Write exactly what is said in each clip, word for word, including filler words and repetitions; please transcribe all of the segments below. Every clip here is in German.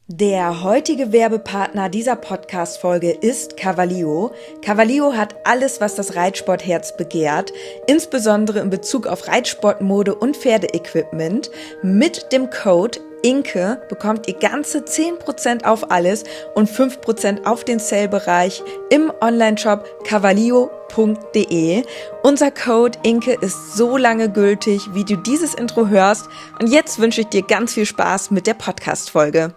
Der heutige Werbepartner dieser Podcast-Folge ist Cavallio. Cavallio hat alles, was das Reitsportherz begehrt, insbesondere in Bezug auf Reitsportmode und Pferdeequipment. Mit dem Code Inke bekommt ihr ganze zehn Prozent auf alles und fünf Prozent auf den Sale-Bereich im Onlineshop cavallio punkt de. Unser Code Inke ist so lange gültig, wie du dieses Intro hörst. Und jetzt wünsche ich dir ganz viel Spaß mit der Podcast-Folge.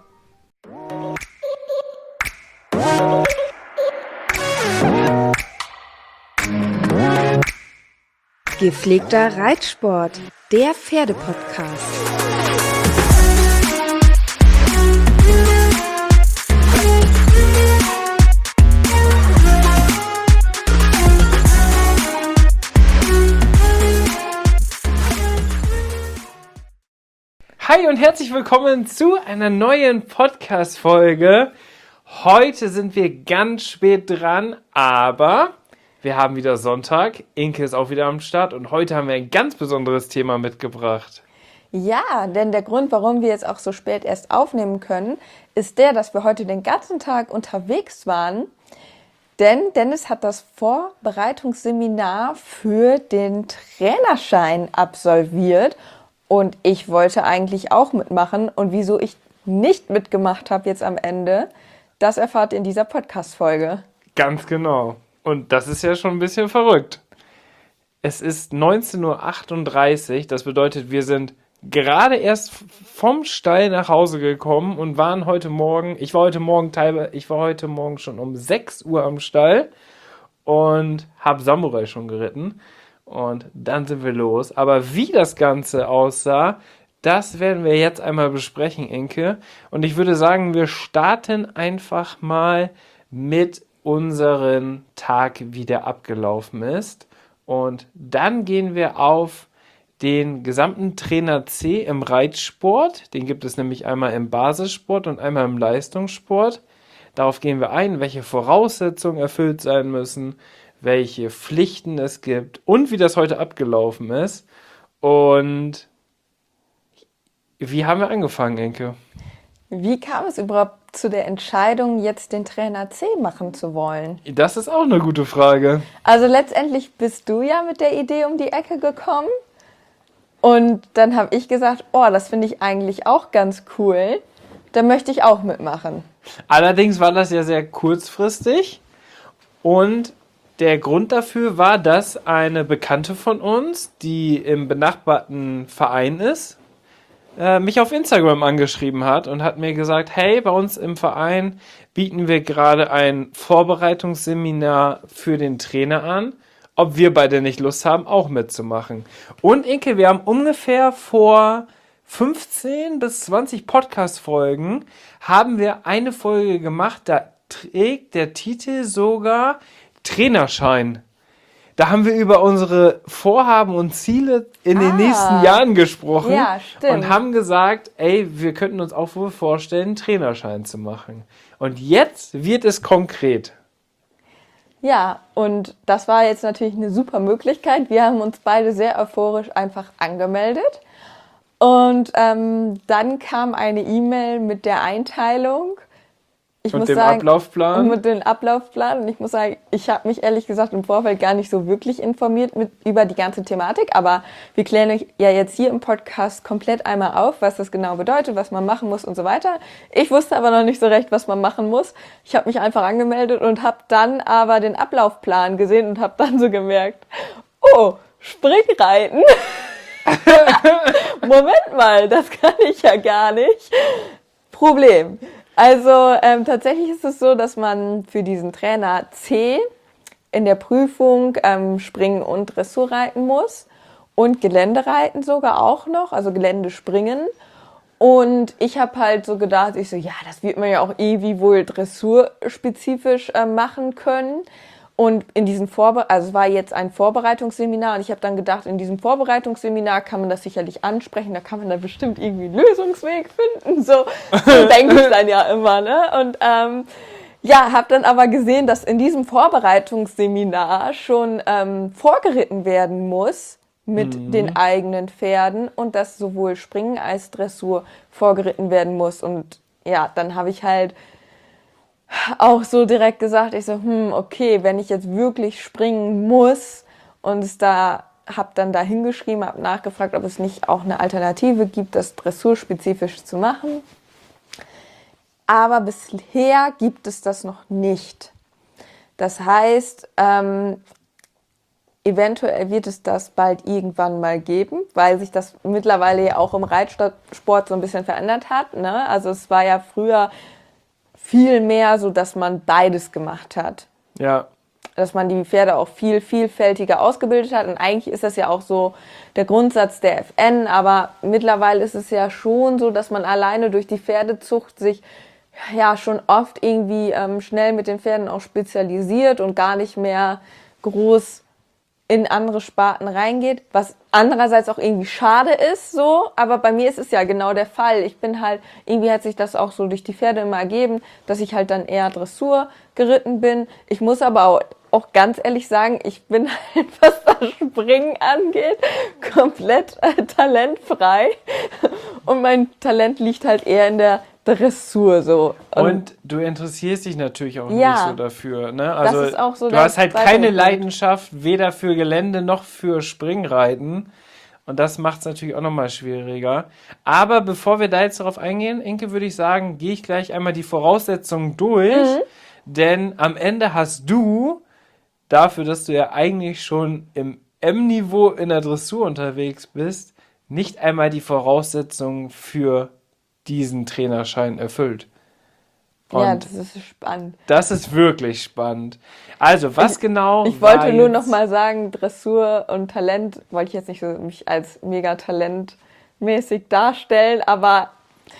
Gepflegter Reitsport, der Pferdepodcast. Hi und herzlich willkommen zu einer neuen Podcast-Folge. Heute sind wir ganz spät dran, aber wir haben wieder Sonntag. Inke ist auch wieder am Start und heute haben wir ein ganz besonderes Thema mitgebracht. Ja, denn der Grund, warum wir jetzt auch so spät erst aufnehmen können, ist der, dass wir heute den ganzen Tag unterwegs waren. Denn Dennis hat das Vorbereitungsseminar für den Trainerschein absolviert und ich wollte eigentlich auch mitmachen. Und wieso ich nicht mitgemacht habe jetzt am Ende, das erfahrt ihr in dieser Podcast-Folge. Ganz genau. Und das ist ja schon ein bisschen verrückt. Es ist neunzehn Uhr achtunddreißig, das bedeutet, wir sind gerade erst vom Stall nach Hause gekommen und waren heute Morgen, ich war heute Morgen teilweise, ich war heute Morgen schon um sechs Uhr am Stall und habe Samurai schon geritten und dann sind wir los. Aber wie das Ganze aussah, das werden wir jetzt einmal besprechen, Inke. Und ich würde sagen, wir starten einfach mal mit unseren Tag, wie der abgelaufen ist. Und dann gehen wir auf den gesamten Trainer C im Reitsport. Den gibt es nämlich einmal im Basissport und einmal im Leistungssport. Darauf gehen wir ein, welche Voraussetzungen erfüllt sein müssen, welche Pflichten es gibt und wie das heute abgelaufen ist. Und wie haben wir angefangen, Inke? Wie kam es überhaupt zu der Entscheidung, jetzt den Trainer C machen zu wollen? Das ist auch eine gute Frage. Also letztendlich bist du ja mit der Idee um die Ecke gekommen und dann habe ich gesagt, oh, das finde ich eigentlich auch ganz cool, da möchte ich auch mitmachen. Allerdings war das ja sehr kurzfristig und der Grund dafür war, dass eine Bekannte von uns, die im benachbarten Verein ist, mich auf Instagram angeschrieben hat und hat mir gesagt, hey, bei uns im Verein bieten wir gerade ein Vorbereitungsseminar für den Trainer an, ob wir beide nicht Lust haben, auch mitzumachen. Und Inke, wir haben ungefähr vor fünfzehn bis zwanzig Podcast-Folgen haben wir eine Folge gemacht, da trägt der Titel sogar Trainerschein. Da haben wir über unsere Vorhaben und Ziele in den Ah, nächsten Jahren gesprochen ja, stimmt. und haben gesagt, ey, wir könnten uns auch wohl vorstellen, einen Trainerschein zu machen. Und jetzt wird es konkret. Ja, und das war jetzt natürlich eine super Möglichkeit. Wir haben uns beide sehr euphorisch einfach angemeldet. Und ähm, dann kam eine E-Mail mit der Einteilung. Ich Und muss dem sagen, Ablaufplan? Und mit dem Ablaufplan. Und ich muss sagen, ich habe mich ehrlich gesagt im Vorfeld gar nicht so wirklich informiert mit, über die ganze Thematik. Aber wir klären euch ja jetzt hier im Podcast komplett einmal auf, was das genau bedeutet, was man machen muss und so weiter. Ich wusste aber noch nicht so recht, was man machen muss. Ich habe mich einfach angemeldet und habe dann aber den Ablaufplan gesehen und habe dann so gemerkt, oh, Springreiten. Moment mal, das kann ich ja gar nicht. Problem. Also ähm, tatsächlich ist es so, dass man für diesen Trainer C in der Prüfung ähm, Springen und Dressur reiten muss und Geländereiten sogar auch noch, also Geländespringen. Und ich habe halt so gedacht, ich so, ja, das wird man ja auch irgendwie wohl dressurspezifisch äh, machen können. Und in diesem Vorbe- also es war jetzt ein Vorbereitungsseminar und ich habe dann gedacht, in diesem Vorbereitungsseminar kann man das sicherlich ansprechen, da kann man da bestimmt irgendwie einen Lösungsweg finden, so, so denke ich dann ja immer, ne? Und ähm, ja, habe dann aber gesehen, dass in diesem Vorbereitungsseminar schon ähm, vorgeritten werden muss mit mhm. den eigenen Pferden und dass sowohl Springen als Dressur vorgeritten werden muss. Und ja, dann habe ich halt auch so direkt gesagt, ich so, hm, okay, wenn ich jetzt wirklich springen muss und es da, habe dann da hingeschrieben, habe nachgefragt, ob es nicht auch eine Alternative gibt, das dressurspezifisch zu machen. Aber bisher gibt es das noch nicht. Das heißt, ähm, eventuell wird es das bald irgendwann mal geben, weil sich das mittlerweile ja auch im Reitsport so ein bisschen verändert hat, ne? Also es war ja früher viel mehr so, dass man beides gemacht hat. Ja. Dass man die Pferde auch viel vielfältiger ausgebildet hat. Und eigentlich ist das ja auch so der Grundsatz der F N. Aber mittlerweile ist es ja schon so, dass man alleine durch die Pferdezucht sich ja schon oft irgendwie ähm, schnell mit den Pferden auch spezialisiert und gar nicht mehr groß in andere Sparten reingeht, was andererseits auch irgendwie schade ist, so, aber bei mir ist es ja genau der Fall. Ich bin halt, irgendwie hat sich das auch so durch die Pferde immer ergeben, dass ich halt dann eher Dressur geritten bin. Ich muss aber auch, auch ganz ehrlich sagen, ich bin halt, was das Springen angeht, komplett äh, talentfrei und mein Talent liegt halt eher in der Dressur, so. Und, und du interessierst dich natürlich auch ja, nicht so dafür, ne? Also das ist auch so du hast halt keine Punkt. Leidenschaft, weder für Gelände noch für Springreiten. Und das macht es natürlich auch nochmal schwieriger. Aber bevor wir da jetzt darauf eingehen, Inke, würde ich sagen, gehe ich gleich einmal die Voraussetzungen durch. Mhm. Denn am Ende hast du, dafür, dass du ja eigentlich schon im M-Niveau in der Dressur unterwegs bist, nicht einmal die Voraussetzungen für diesen Trainerschein erfüllt. Und ja, das ist spannend. Das ist wirklich spannend. Also, was ich, genau Ich wollte nur noch mal sagen, Dressur und Talent, wollte ich jetzt nicht so mich als mega talentmäßig darstellen, aber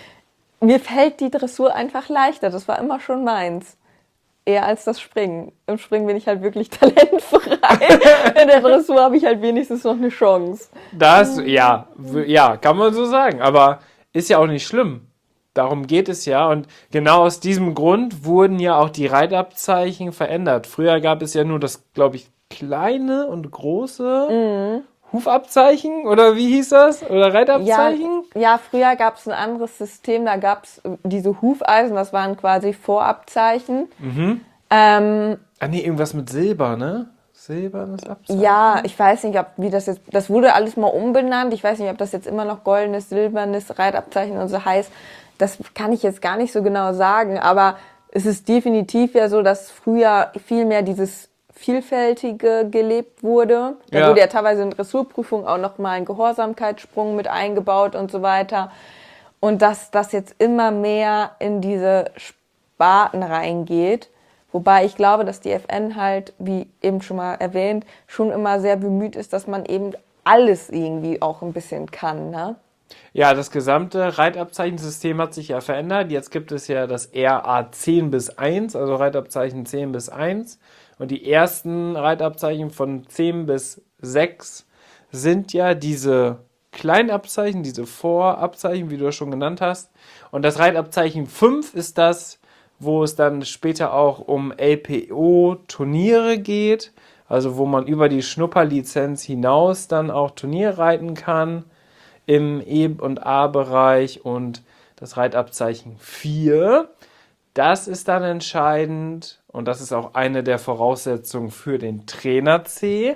mir fällt die Dressur einfach leichter. Das war immer schon meins. Eher als das Springen. Im Springen bin ich halt wirklich talentfrei. In der Dressur habe ich halt wenigstens noch eine Chance. Das, ja, ja, kann man so sagen. Aber ist ja auch nicht schlimm. Darum geht es ja. Und genau aus diesem Grund wurden ja auch die Reitabzeichen verändert. Früher gab es ja nur das, glaube ich, kleine und große mhm. Hufabzeichen. Oder wie hieß das? Oder Reitabzeichen? Ja, ja, früher gab es ein anderes System. Da gab es diese Hufeisen. Das waren quasi Vorabzeichen. Mhm. Ähm, ah nee, irgendwas mit Silber, ne? Silbernes Abzeichen? Ja, ich weiß nicht, ob wie das jetzt, das wurde alles mal umbenannt. Ich weiß nicht, ob das jetzt immer noch goldenes, silbernes Reitabzeichen und so heißt. Das kann ich jetzt gar nicht so genau sagen, aber es ist definitiv ja so, dass früher viel mehr dieses Vielfältige gelebt wurde. Da ja. wurde ja teilweise in Dressurprüfung auch nochmal ein Gehorsamkeitssprung mit eingebaut und so weiter. Und dass das jetzt immer mehr in diese Sparten reingeht. Wobei ich glaube, dass die F N halt, wie eben schon mal erwähnt, schon immer sehr bemüht ist, dass man eben alles irgendwie auch ein bisschen kann, ne? Ja, das gesamte Reitabzeichensystem hat sich ja verändert. Jetzt gibt es ja das R A zehn bis eins, also Reitabzeichen zehn bis eins. Und die ersten Reitabzeichen von zehn bis sechs sind ja diese Kleinabzeichen, diese Vorabzeichen, wie du es schon genannt hast. Und das Reitabzeichen fünf ist das, wo es dann später auch um L P O-Turniere geht, also wo man über die Schnupperlizenz hinaus dann auch Turnier reiten kann im E- und A-Bereich. Und das Reitabzeichen vier, das ist dann entscheidend und das ist auch eine der Voraussetzungen für den Trainer C,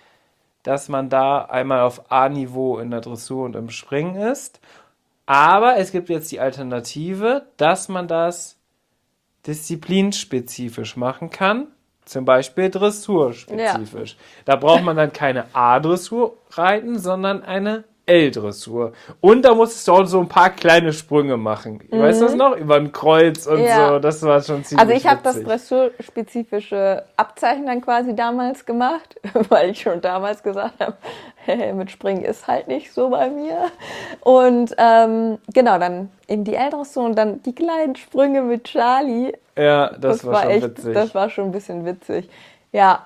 dass man da einmal auf A-Niveau in der Dressur und im Springen ist. Aber es gibt jetzt die Alternative, dass man das disziplinspezifisch machen kann, zum Beispiel dressurspezifisch. Ja. Da braucht man dann keine A-Dressur reiten, sondern eine L-Dressur. Und da musstest du auch so ein paar kleine Sprünge machen. Mhm. Weißt du das noch? Über ein Kreuz und ja. so. Das war schon ziemlich Also ich habe das witzig. dressurspezifische Abzeichen dann quasi damals gemacht, weil ich schon damals gesagt habe, hey, mit Springen ist halt nicht so bei mir. Und ähm, genau, dann eben die L-Dressur und dann die kleinen Sprünge mit Charlie. Ja, das, das war, war schon echt, witzig. Das war schon ein bisschen witzig. Ja.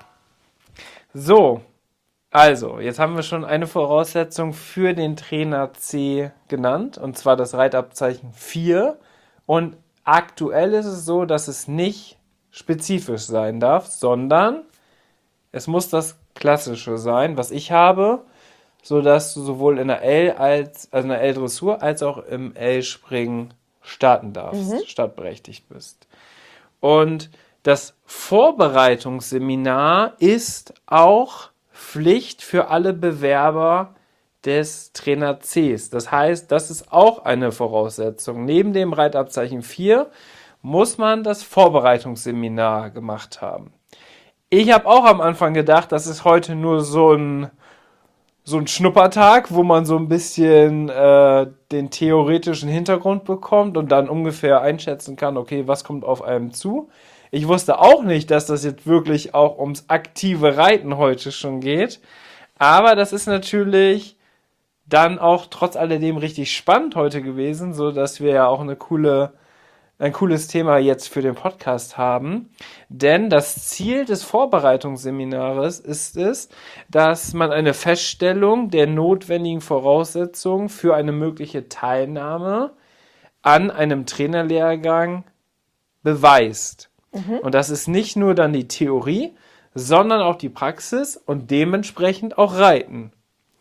So. Also, jetzt haben wir schon eine Voraussetzung für den Trainer C genannt, und zwar das Reitabzeichen vier. Und aktuell ist es so, dass es nicht spezifisch sein darf, sondern es muss das Klassische sein, was ich habe, sodass du sowohl in der L als also in der L-Dressur als auch im L-Springen starten darfst, mhm. startberechtigt bist. Und das Vorbereitungsseminar ist auch Pflicht für alle Bewerber des Trainer Cs. Das heißt, das ist auch eine Voraussetzung. Neben dem Reitabzeichen vier muss man das Vorbereitungsseminar gemacht haben. Ich habe auch am Anfang gedacht, das ist heute nur so ein, so ein Schnuppertag, wo man so ein bisschen äh, den theoretischen Hintergrund bekommt und dann ungefähr einschätzen kann, okay, was kommt auf einem zu. Ich wusste auch nicht, dass das jetzt wirklich auch ums aktive Reiten heute schon geht. Aber das ist natürlich dann auch trotz alledem richtig spannend heute gewesen, so dass wir ja auch eine coole, ein cooles Thema jetzt für den Podcast haben. Denn das Ziel des Vorbereitungsseminars ist es, dass man eine Feststellung der notwendigen Voraussetzungen für eine mögliche Teilnahme an einem Trainerlehrgang beweist. Mhm. Und das ist nicht nur dann die Theorie, sondern auch die Praxis und dementsprechend auch Reiten.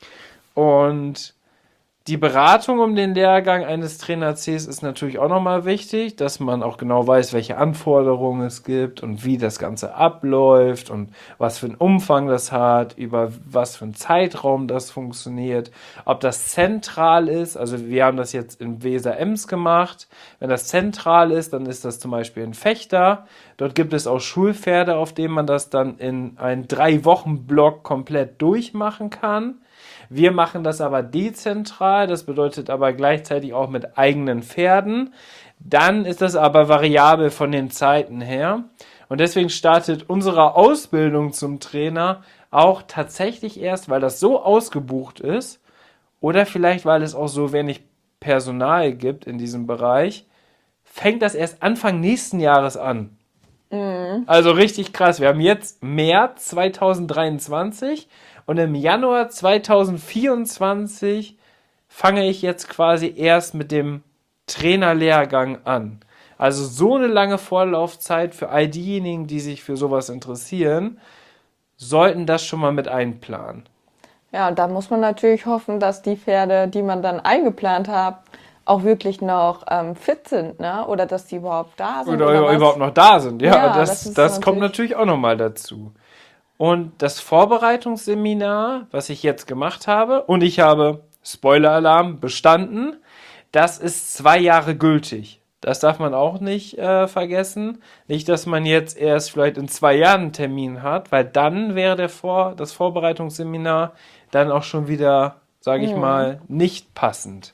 Und die Beratung um den Lehrgang eines Trainer Cs ist natürlich auch nochmal wichtig, dass man auch genau weiß, welche Anforderungen es gibt und wie das Ganze abläuft und was für einen Umfang das hat, über was für einen Zeitraum das funktioniert, ob das zentral ist. Also wir haben das jetzt in Weser-Ems gemacht. Wenn das zentral ist, dann ist das zum Beispiel in Vechta. Dort gibt es auch Schulpferde, auf denen man das dann in einen Drei-Wochen-Block komplett durchmachen kann. Wir machen das aber dezentral, das bedeutet aber gleichzeitig auch mit eigenen Pferden. Dann ist das aber variabel von den Zeiten her. Und deswegen startet unsere Ausbildung zum Trainer auch tatsächlich erst, weil das so ausgebucht ist oder vielleicht, weil es auch so wenig Personal gibt in diesem Bereich, fängt das erst Anfang nächsten Jahres an. Mhm. Also richtig krass. Wir haben jetzt März zweitausenddreiundzwanzig und im Januar zweitausendvierundzwanzig fange ich jetzt quasi erst mit dem Trainerlehrgang an. Also so eine lange Vorlaufzeit für all diejenigen, die sich für sowas interessieren, sollten das schon mal mit einplanen. Ja, und da muss man natürlich hoffen, dass die Pferde, die man dann eingeplant hat, auch wirklich noch ähm, fit sind, ne? Oder dass die überhaupt da sind. Oder, oder überhaupt noch da sind, ja. ja das das, das kommt natürlich auch nochmal dazu. Und das Vorbereitungsseminar, was ich jetzt gemacht habe, und ich habe, Spoiler-Alarm, bestanden, das ist zwei Jahre gültig. Das darf man auch nicht äh, vergessen. Nicht, dass man jetzt erst vielleicht in zwei Jahren einen Termin hat, weil dann wäre der Vor- das Vorbereitungsseminar dann auch schon wieder, sage ich mhm. mal, nicht passend.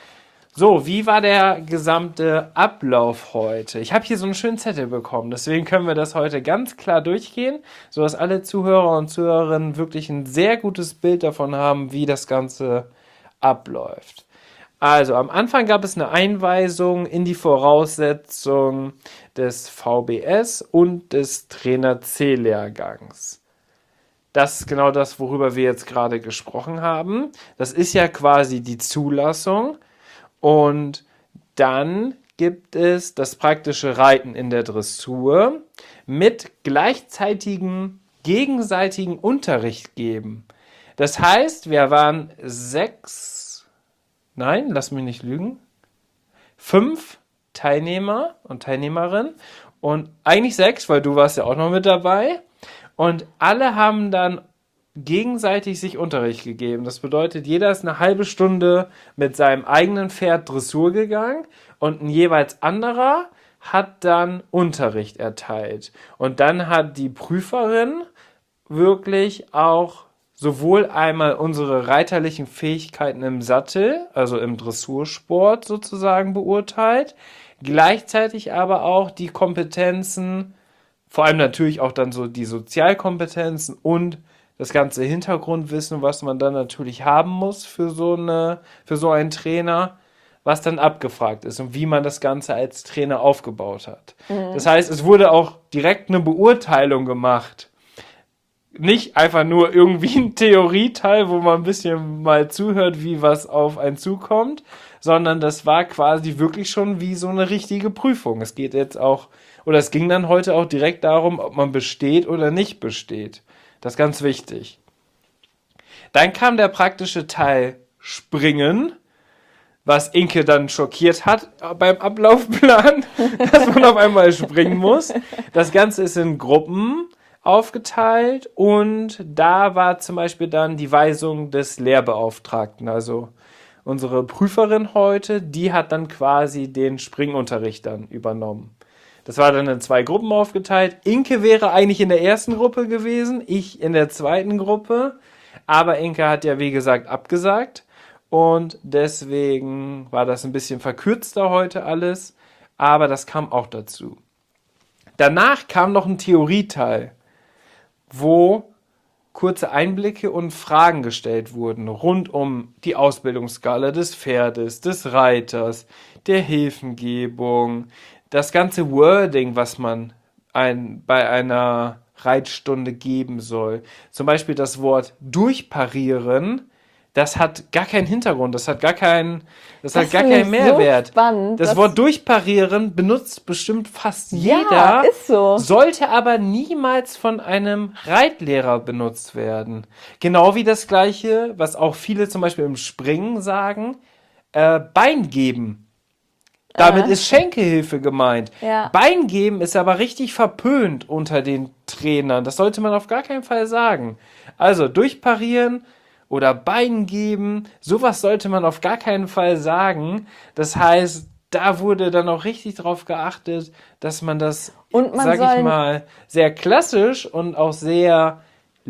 So, wie war der gesamte Ablauf heute? Ich habe hier so einen schönen Zettel bekommen, deswegen können wir das heute ganz klar durchgehen, sodass alle Zuhörer und Zuhörerinnen wirklich ein sehr gutes Bild davon haben, wie das Ganze abläuft. Also, am Anfang gab es eine Einweisung in die Voraussetzungen des V B S und des Trainer C-Lehrgangs. Das ist genau das, worüber wir jetzt gerade gesprochen haben. Das ist ja quasi die Zulassung. Und dann gibt es das praktische Reiten in der Dressur mit gleichzeitigem gegenseitigen Unterricht geben. Das heißt, wir waren sechs, nein, lass mich nicht lügen, fünf Teilnehmer und Teilnehmerinnen und eigentlich sechs, weil du warst ja auch noch mit dabei. Und alle haben dann gegenseitig sich Unterricht gegeben. Das bedeutet, jeder ist eine halbe Stunde mit seinem eigenen Pferd Dressur gegangen und ein jeweils anderer hat dann Unterricht erteilt. Und dann hat die Prüferin wirklich auch sowohl einmal unsere reiterlichen Fähigkeiten im Sattel, also im Dressursport sozusagen beurteilt, gleichzeitig aber auch die Kompetenzen, vor allem natürlich auch dann so die Sozialkompetenzen und das ganze Hintergrundwissen, was man dann natürlich haben muss für so eine, für so einen Trainer, was dann abgefragt ist und wie man das Ganze als Trainer aufgebaut hat. Mhm. Das heißt, es wurde auch direkt eine Beurteilung gemacht. Nicht einfach nur irgendwie ein Theorieteil, wo man ein bisschen mal zuhört, wie was auf einen zukommt, sondern das war quasi wirklich schon wie so eine richtige Prüfung. Es geht jetzt auch, oder es ging dann heute auch direkt darum, ob man besteht oder nicht besteht. Das ist ganz wichtig. Dann kam der praktische Teil Springen, was Inke dann schockiert hat beim Ablaufplan, dass man auf einmal springen muss. Das Ganze ist in Gruppen aufgeteilt und da war zum Beispiel dann die Weisung des Lehrbeauftragten, also unsere Prüferin heute, die hat dann quasi den Springunterricht dann übernommen. Das war dann in zwei Gruppen aufgeteilt. Inke wäre eigentlich in der ersten Gruppe gewesen, ich in der zweiten Gruppe, aber Inke hat ja wie gesagt abgesagt und deswegen war das ein bisschen verkürzter heute alles, aber das kam auch dazu. Danach kam noch ein Theorieteil, wo kurze Einblicke und Fragen gestellt wurden rund um die Ausbildungsskala des Pferdes, des Reiters, der Hilfengebung, das ganze Wording, was man ein, bei einer Reitstunde geben soll. Zum Beispiel das Wort durchparieren, das hat gar keinen Hintergrund, das hat gar keinen, das, das hat gar keinen Mehrwert. So spannend, das Wort durchparieren benutzt bestimmt fast ja, jeder, ist so. sollte aber niemals von einem Reitlehrer benutzt werden. Genau wie das Gleiche, was auch viele zum Beispiel im Springen sagen, äh, Bein geben. Damit Äh. ist Schenkelhilfe gemeint. Ja. Bein geben ist aber richtig verpönt unter den Trainern. Das sollte man auf gar keinen Fall sagen. Also durchparieren oder Bein geben, sowas sollte man auf gar keinen Fall sagen. Das heißt, da wurde dann auch richtig drauf geachtet, dass man das, Und man sag soll- ich mal, sehr klassisch und auch sehr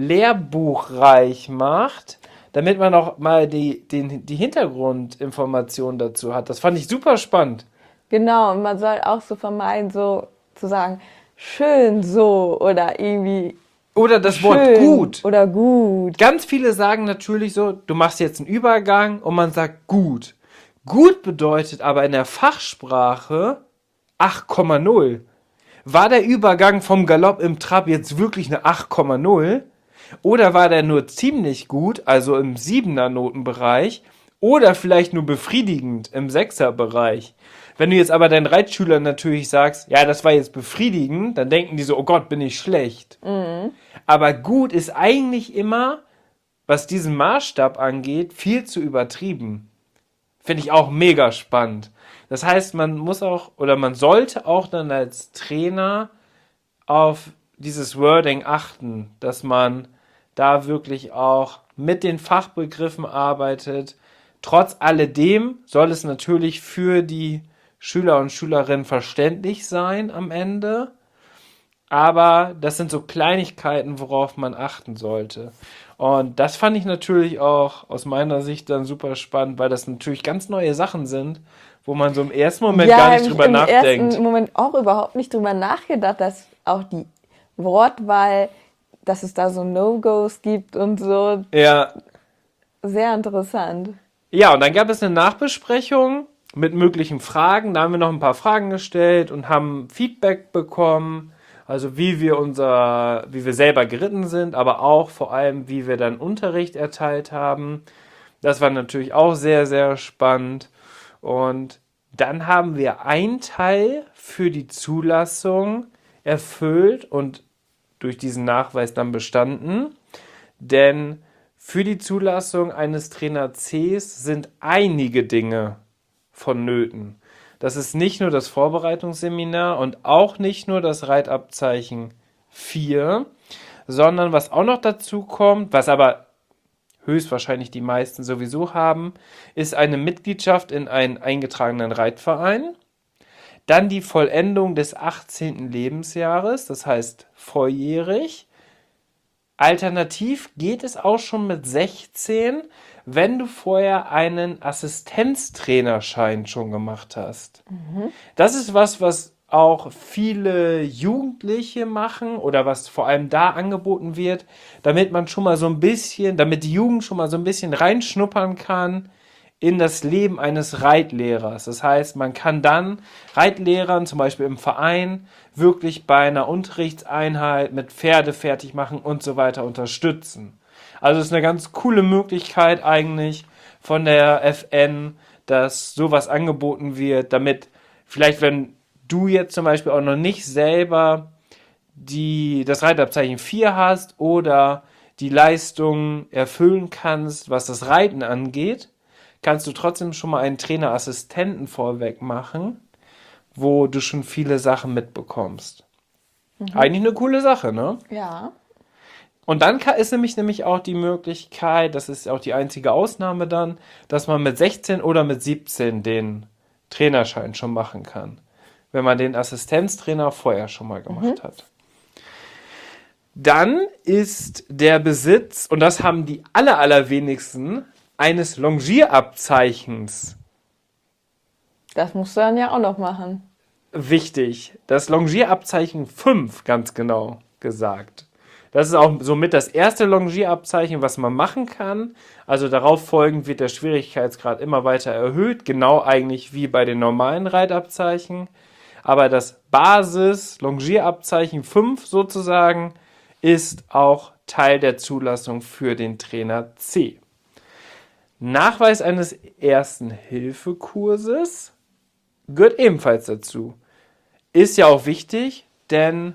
lehrbuchreich macht, damit man auch mal die, den, die Hintergrundinformation dazu hat. Das fand ich super spannend. Genau, und man soll auch so vermeiden, so zu sagen, schön so oder irgendwie Oder das Wort schön gut. oder gut. Ganz viele sagen natürlich so, du machst jetzt einen Übergang und man sagt gut. Gut bedeutet aber in der Fachsprache acht Komma null. War der Übergang vom Galopp im Trab jetzt wirklich eine acht Komma null? Oder war der nur ziemlich gut, also im siebener Notenbereich? Oder vielleicht nur befriedigend im sechser Bereich? Wenn du jetzt aber deinen Reitschülern natürlich sagst, ja, das war jetzt befriedigend, dann denken die so, oh Gott, bin ich schlecht. Mhm. Aber gut ist eigentlich immer, was diesen Maßstab angeht, viel zu übertrieben. Finde ich auch mega spannend. Das heißt, man muss auch, oder man sollte auch dann als Trainer auf dieses Wording achten, dass man da wirklich auch mit den Fachbegriffen arbeitet. Trotz alledem soll es natürlich für die Schüler und Schülerinnen verständlich sein am Ende. Aber das sind so Kleinigkeiten, worauf man achten sollte. Und das fand ich natürlich auch aus meiner Sicht dann super spannend, weil das natürlich ganz neue Sachen sind, wo man so im ersten Moment gar nicht hab drüber ich im nachdenkt. ersten Moment auch überhaupt nicht drüber nachgedacht, dass auch die Wortwahl, dass es da so No-Gos gibt und so. Ja. Sehr interessant. Ja, und dann gab es eine Nachbesprechung mit möglichen Fragen. Da haben wir noch ein paar Fragen gestellt und haben Feedback bekommen. Also wie wir unser, wie wir selber geritten sind, aber auch vor allem, wie wir dann Unterricht erteilt haben. Das war natürlich auch sehr, sehr spannend. Und dann haben wir einen Teil für die Zulassung erfüllt und durch diesen Nachweis dann bestanden. Denn für die Zulassung eines Trainer Cs sind einige Dinge vonnöten. Das ist nicht nur das Vorbereitungsseminar und auch nicht nur das Reitabzeichen vier, sondern was auch noch dazu kommt, was aber höchstwahrscheinlich die meisten sowieso haben, ist eine Mitgliedschaft in einen eingetragenen Reitverein, dann die Vollendung des achtzehnten Lebensjahres, das heißt volljährig. Alternativ geht es auch schon mit sechzehn, wenn du vorher einen Assistenztrainerschein schon gemacht hast. Mhm. Das ist was, was auch viele Jugendliche machen oder was vor allem da angeboten wird, damit man schon mal so ein bisschen, damit die Jugend schon mal so ein bisschen reinschnuppern kann in das Leben eines Reitlehrers. Das heißt, man kann dann Reitlehrern, zum Beispiel im Verein, wirklich bei einer Unterrichtseinheit mit Pferde fertig machen und so weiter unterstützen. Also es ist eine ganz coole Möglichkeit eigentlich von der F N, dass sowas angeboten wird, damit vielleicht, wenn du jetzt zum Beispiel auch noch nicht selber die, das Reitabzeichen vier hast oder die Leistung erfüllen kannst, was das Reiten angeht, kannst du trotzdem schon mal einen Trainerassistenten vorweg machen, wo du schon viele Sachen mitbekommst. Mhm. Eigentlich eine coole Sache, ne? Ja. Und dann ist nämlich, nämlich auch die Möglichkeit, das ist auch die einzige Ausnahme dann, dass man mit sechzehn oder mit siebzehn den Trainerschein schon machen kann, wenn man den Assistenztrainer vorher schon mal gemacht mhm. hat. Dann ist der Besitz, und das haben die aller, allerwenigsten, eines Longierabzeichens. Das musst du dann ja auch noch machen. Wichtig. Das Longierabzeichen fünf, ganz genau gesagt. Das ist auch somit das erste Longierabzeichen, was man machen kann. Also darauf folgend wird der Schwierigkeitsgrad immer weiter erhöht, genau eigentlich wie bei den normalen Reitabzeichen. Aber das Basis-Longierabzeichen fünf sozusagen ist auch Teil der Zulassung für den Trainer C. Nachweis eines Ersten-Hilfe-Kurses gehört ebenfalls dazu. Ist ja auch wichtig, denn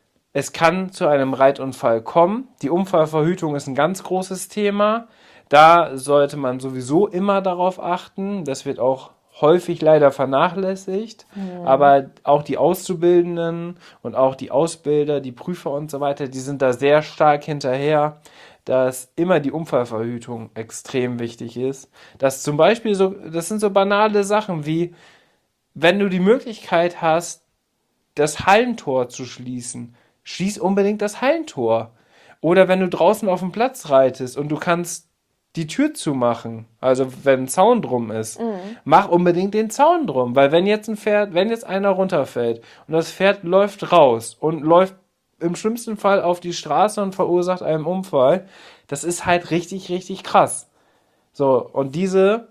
es kann zu einem Reitunfall kommen. Die Unfallverhütung ist ein ganz großes Thema. Da sollte man sowieso immer darauf achten. Das wird auch häufig leider vernachlässigt. Mhm. Aber auch die Auszubildenden und auch die Ausbilder, die Prüfer und so weiter, die sind da sehr stark hinterher, dass immer die Unfallverhütung extrem wichtig ist. Dass zum Beispiel so, das sind so banale Sachen wie, wenn du die Möglichkeit hast, das Hallentor zu schließen, schließ unbedingt das Hallentor. Oder wenn du draußen auf dem Platz reitest und du kannst die Tür zumachen, also wenn ein Zaun drum ist, mhm. mach unbedingt den Zaun drum, weil wenn jetzt ein Pferd, wenn jetzt einer runterfällt und das Pferd läuft raus und läuft im schlimmsten Fall auf die Straße und verursacht einen Unfall, das ist halt richtig, richtig krass. So, und diese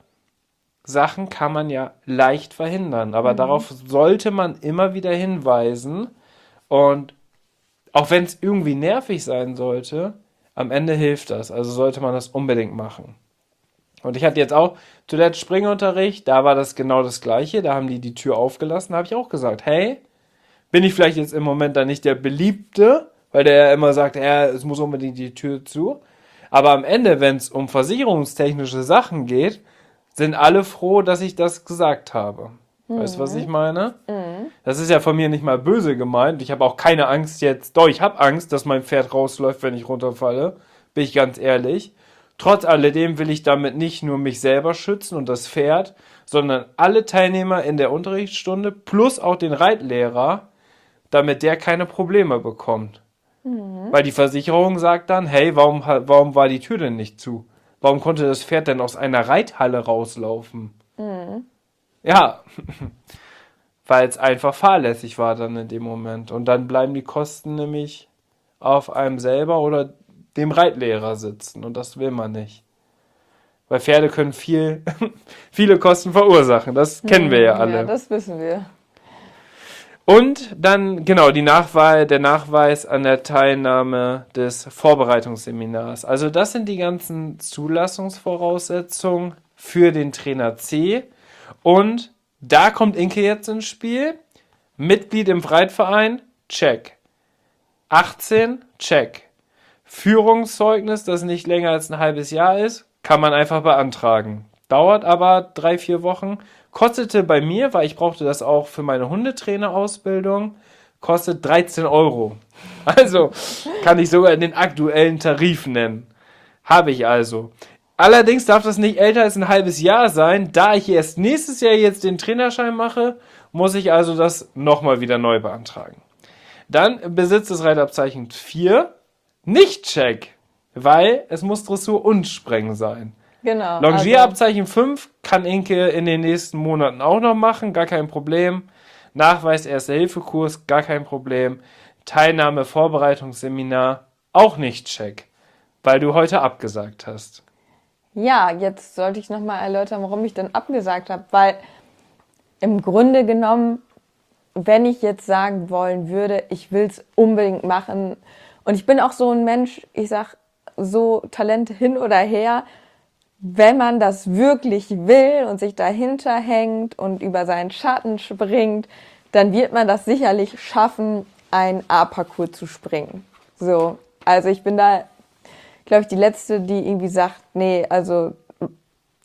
Sachen kann man ja leicht verhindern, aber mhm. darauf sollte man immer wieder hinweisen, und auch wenn es irgendwie nervig sein sollte, am Ende hilft das. Also sollte man das unbedingt machen. Und ich hatte jetzt auch zuletzt Springunterricht, da war das genau das Gleiche. Da haben die die Tür aufgelassen, da habe ich auch gesagt, hey, bin ich vielleicht jetzt im Moment da nicht der Beliebte, weil der ja immer sagt, ja, es muss unbedingt die Tür zu. Aber am Ende, wenn es um versicherungstechnische Sachen geht, sind alle froh, dass ich das gesagt habe. Mhm. Weißt du, was ich meine? Mhm. Das ist ja von mir nicht mal böse gemeint. Ich habe auch keine Angst jetzt. Doch, ich habe Angst, dass mein Pferd rausläuft, wenn ich runterfalle. Bin ich ganz ehrlich. Trotz alledem will ich damit nicht nur mich selber schützen und das Pferd, sondern alle Teilnehmer in der Unterrichtsstunde plus auch den Reitlehrer, damit der keine Probleme bekommt. Mhm. Weil die Versicherung sagt dann, hey, warum, warum war die Tür denn nicht zu? Warum konnte das Pferd denn aus einer Reithalle rauslaufen? Mhm. Ja, weil es einfach fahrlässig war dann in dem Moment. Und dann bleiben die Kosten nämlich auf einem selber oder dem Reitlehrer sitzen. Und das will man nicht. Weil Pferde können viel, viele Kosten verursachen. Das kennen wir ja alle. Ja, das wissen wir. Und dann, genau, die Nachweis, der Nachweis an der Teilnahme des Vorbereitungsseminars. Also das sind die ganzen Zulassungsvoraussetzungen für den Trainer C. Und da kommt Inke jetzt ins Spiel. Mitglied im Reitverein, check. achtzehn, check. Führungszeugnis, das nicht länger als ein halbes Jahr ist, kann man einfach beantragen. Dauert aber drei, vier Wochen. Kostete bei mir, weil ich brauchte das auch für meine Hundetrainerausbildung, kostet dreizehn Euro. Also kann ich sogar den aktuellen Tarif nennen. Habe ich also. Allerdings darf das nicht älter als ein halbes Jahr sein. Da ich erst nächstes Jahr jetzt den Trainerschein mache, muss ich also das nochmal wieder neu beantragen. Dann Besitz des Reitabzeichen vier. Nicht check, weil es muss Dressur und Sprengen sein. Genau. Longierabzeichen also fünf kann Inke in den nächsten Monaten auch noch machen, gar kein Problem. Nachweis Erste-Hilfe-Kurs, gar kein Problem. Teilnahme Vorbereitungsseminar, auch nicht check, weil du heute abgesagt hast. Ja, jetzt sollte ich nochmal erläutern, warum ich dann abgesagt habe, weil im Grunde genommen, wenn ich jetzt sagen wollen würde, ich will es unbedingt machen und ich bin auch so ein Mensch, ich sag so Talente hin oder her, wenn man das wirklich will und sich dahinter hängt und über seinen Schatten springt, dann wird man das sicherlich schaffen, einen A-Parcours zu springen. So, also ich bin da, glaube ich, die Letzte, die irgendwie sagt, nee, also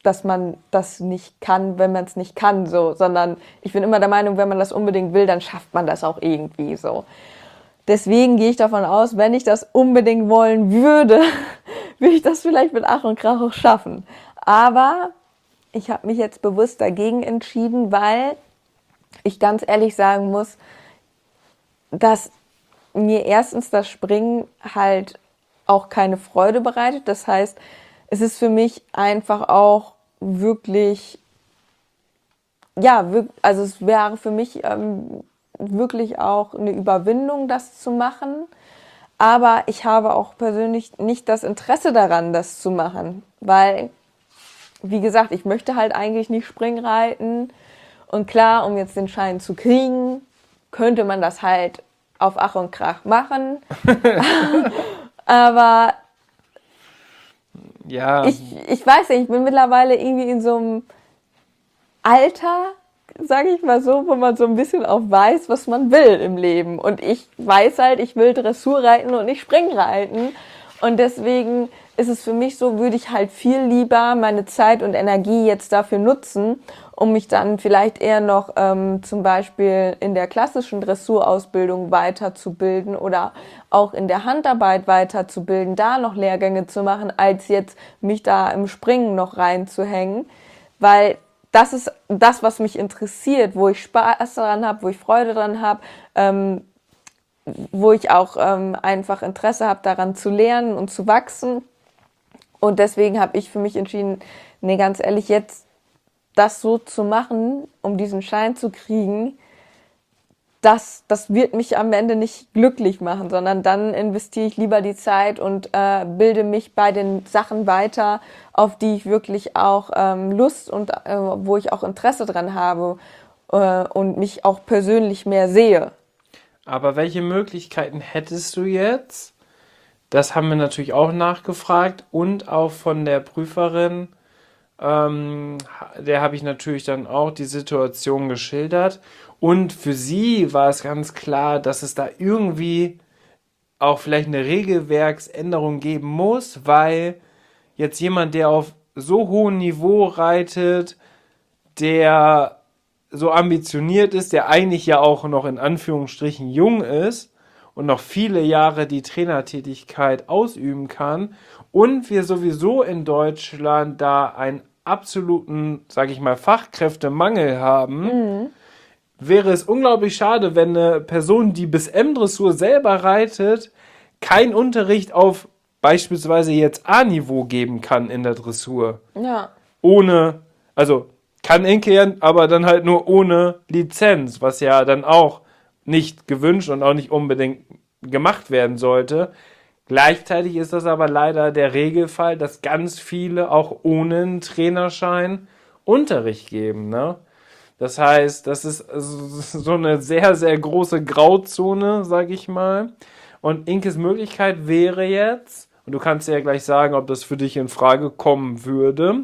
dass man das nicht kann, wenn man es nicht kann, so, sondern ich bin immer der Meinung, wenn man das unbedingt will, dann schafft man das auch irgendwie so. Deswegen gehe ich davon aus, wenn ich das unbedingt wollen würde, würde ich das vielleicht mit Ach und Krach auch schaffen. Aber ich habe mich jetzt bewusst dagegen entschieden, weil ich ganz ehrlich sagen muss, dass mir erstens das Springen halt auch keine Freude bereitet. Das heißt, es ist für mich einfach auch wirklich, ja, also es wäre für mich ähm, wirklich auch eine Überwindung, das zu machen. Aber ich habe auch persönlich nicht das Interesse daran, das zu machen, weil, wie gesagt, ich möchte halt eigentlich nicht Springreiten. Und klar, um jetzt den Schein zu kriegen, könnte man das halt auf Ach und Krach machen. Aber ja. ich, ich weiß nicht, ich bin mittlerweile irgendwie in so einem Alter, sage ich mal so, wo man so ein bisschen auch weiß, was man will im Leben. Und ich weiß halt, ich will Dressur reiten und nicht Springreiten. Und deswegen ist es für mich so, würde ich halt viel lieber meine Zeit und Energie jetzt dafür nutzen, um mich dann vielleicht eher noch ähm, zum Beispiel in der klassischen Dressurausbildung weiterzubilden oder auch in der Handarbeit weiterzubilden, da noch Lehrgänge zu machen, als jetzt mich da im Springen noch reinzuhängen. Weil das ist das, was mich interessiert, wo ich Spaß daran habe, wo ich Freude dran habe, ähm, wo ich auch ähm, einfach Interesse habe, daran zu lernen und zu wachsen. Und deswegen habe ich für mich entschieden, nee, ganz ehrlich, jetzt das so zu machen, um diesen Schein zu kriegen, das, das wird mich am Ende nicht glücklich machen, sondern dann investiere ich lieber die Zeit und äh, bilde mich bei den Sachen weiter, auf die ich wirklich auch ähm, Lust und äh, wo ich auch Interesse dran habe äh, und mich auch persönlich mehr sehe. Aber welche Möglichkeiten hättest du jetzt? Das haben wir natürlich auch nachgefragt und auch von der Prüferin, ähm, der habe ich natürlich dann auch die Situation geschildert. Und für sie war es ganz klar, dass es da irgendwie auch vielleicht eine Regelwerksänderung geben muss, weil jetzt jemand, der auf so hohem Niveau reitet, der so ambitioniert ist, der eigentlich ja auch noch in Anführungsstrichen jung ist und noch viele Jahre die Trainertätigkeit ausüben kann und wir sowieso in Deutschland da einen absoluten, sage ich mal, Fachkräftemangel haben, mhm. wäre es unglaublich schade, wenn eine Person, die bis M-Dressur selber reitet, keinen Unterricht auf beispielsweise jetzt A-Niveau geben kann in der Dressur. Ja. Ohne, also kann Enke ja, aber dann halt nur ohne Lizenz, was ja dann auch nicht gewünscht und auch nicht unbedingt gemacht werden sollte. Gleichzeitig ist das aber leider der Regelfall, dass ganz viele auch ohne einen Trainerschein Unterricht geben, ne? Das heißt, das ist so eine sehr, sehr große Grauzone, sag ich mal. Und Inkes Möglichkeit wäre jetzt, und du kannst ja gleich sagen, ob das für dich in Frage kommen würde,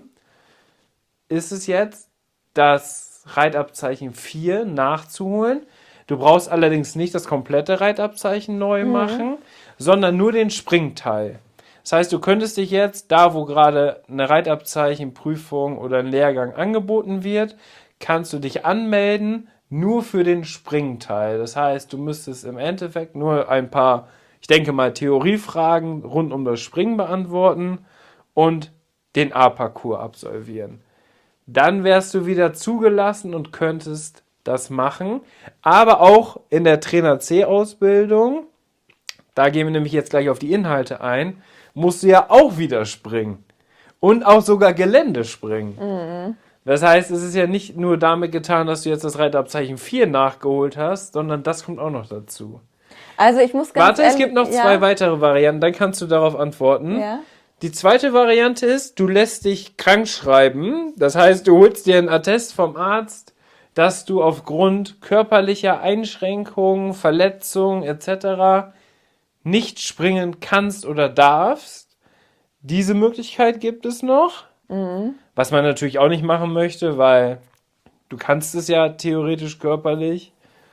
ist es jetzt, das Reitabzeichen vier nachzuholen. Du brauchst allerdings nicht das komplette Reitabzeichen neu mhm. machen, sondern nur den Springteil. Das heißt, du könntest dich jetzt, da wo gerade eine Reitabzeichenprüfung oder ein Lehrgang angeboten wird, kannst du dich anmelden, nur für den Springteil. Das heißt, du müsstest im Endeffekt nur ein paar, ich denke mal, Theoriefragen rund um das Springen beantworten und den A-Parcours absolvieren. Dann wärst du wieder zugelassen und könntest das machen. Aber auch in der Trainer-C-Ausbildung, da gehen wir nämlich jetzt gleich auf die Inhalte ein, musst du ja auch wieder springen. Und auch sogar Gelände springen. Mhm. Das heißt, es ist ja nicht nur damit getan, dass du jetzt das Reitabzeichen vier nachgeholt hast, sondern das kommt auch noch dazu. Also ich muss ganz Warte, ehrlich, es gibt noch ja. zwei weitere Varianten, dann kannst du darauf antworten. Ja. Die zweite Variante ist, du lässt dich krank schreiben. Das heißt, du holst dir einen Attest vom Arzt, dass du aufgrund körperlicher Einschränkungen, Verletzungen et cetera nicht springen kannst oder darfst. Diese Möglichkeit gibt es noch. Mhm. Was man natürlich auch nicht machen möchte, weil du kannst es ja theoretisch körperlich.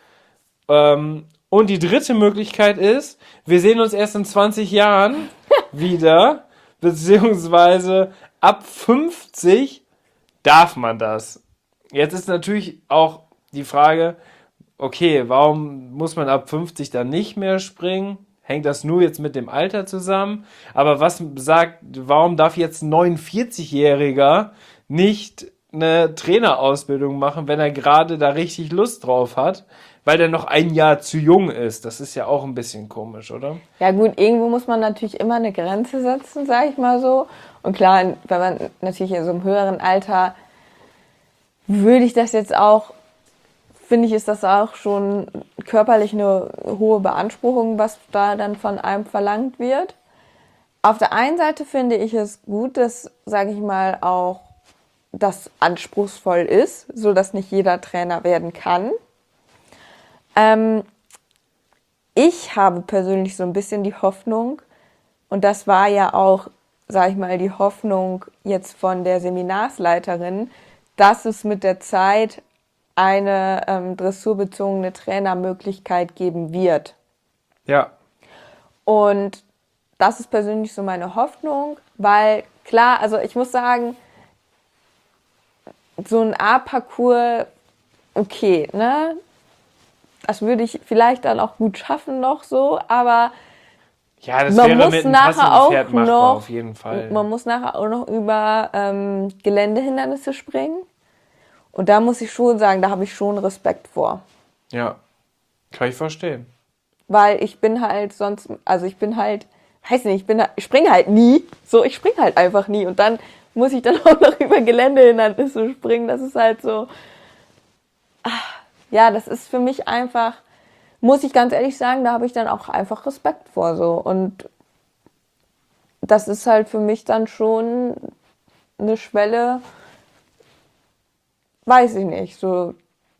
Ähm, und die dritte Möglichkeit ist, wir sehen uns erst in zwanzig Jahren wieder, beziehungsweise ab fünfzig darf man das? Jetzt ist natürlich auch die Frage, okay, warum muss man ab fünfzig dann nicht mehr springen? Hängt das nur jetzt mit dem Alter zusammen? Aber was sagt, warum darf jetzt ein neunundvierzig-Jähriger nicht eine Trainerausbildung machen, wenn er gerade da richtig Lust drauf hat, weil er noch ein Jahr zu jung ist? Das ist ja auch ein bisschen komisch, oder? Ja gut, irgendwo muss man natürlich immer eine Grenze setzen, sag ich mal so. Und klar, wenn man natürlich in so einem höheren Alter, würde ich das jetzt auch, finde ich, ist das auch schon körperlich eine hohe Beanspruchung, was da dann von einem verlangt wird. Auf der einen Seite finde ich es gut, dass, sage ich mal, auch das anspruchsvoll ist, so dass nicht jeder Trainer werden kann. Ähm, ich habe persönlich so ein bisschen die Hoffnung, und das war ja auch, sage ich mal, die Hoffnung jetzt von der Seminarsleiterin, dass es mit der Zeit eine ähm, dressurbezogene Trainermöglichkeit geben wird. Ja. Und das ist persönlich so meine Hoffnung, weil klar, also ich muss sagen, so ein A-Parcours, okay, ne, das würde ich vielleicht dann auch gut schaffen noch so, aber Ja, das man wäre muss mit einem nachher passenden auch Pferd machbar, noch, auf jeden Fall. man muss nachher auch noch über ähm, Geländehindernisse springen. Und da muss ich schon sagen, da habe ich schon Respekt vor. Ja, kann ich verstehen. Weil ich bin halt sonst, also ich bin halt, weiß nicht, ich bin, ich springe halt nie. So, ich springe halt einfach nie. Und dann muss ich dann auch noch über Geländehindernisse springen. Das ist halt so, ach, ja, das ist für mich einfach, muss ich ganz ehrlich sagen, da habe ich dann auch einfach Respekt vor so. Und das ist halt für mich dann schon eine Schwelle, weiß ich nicht, so.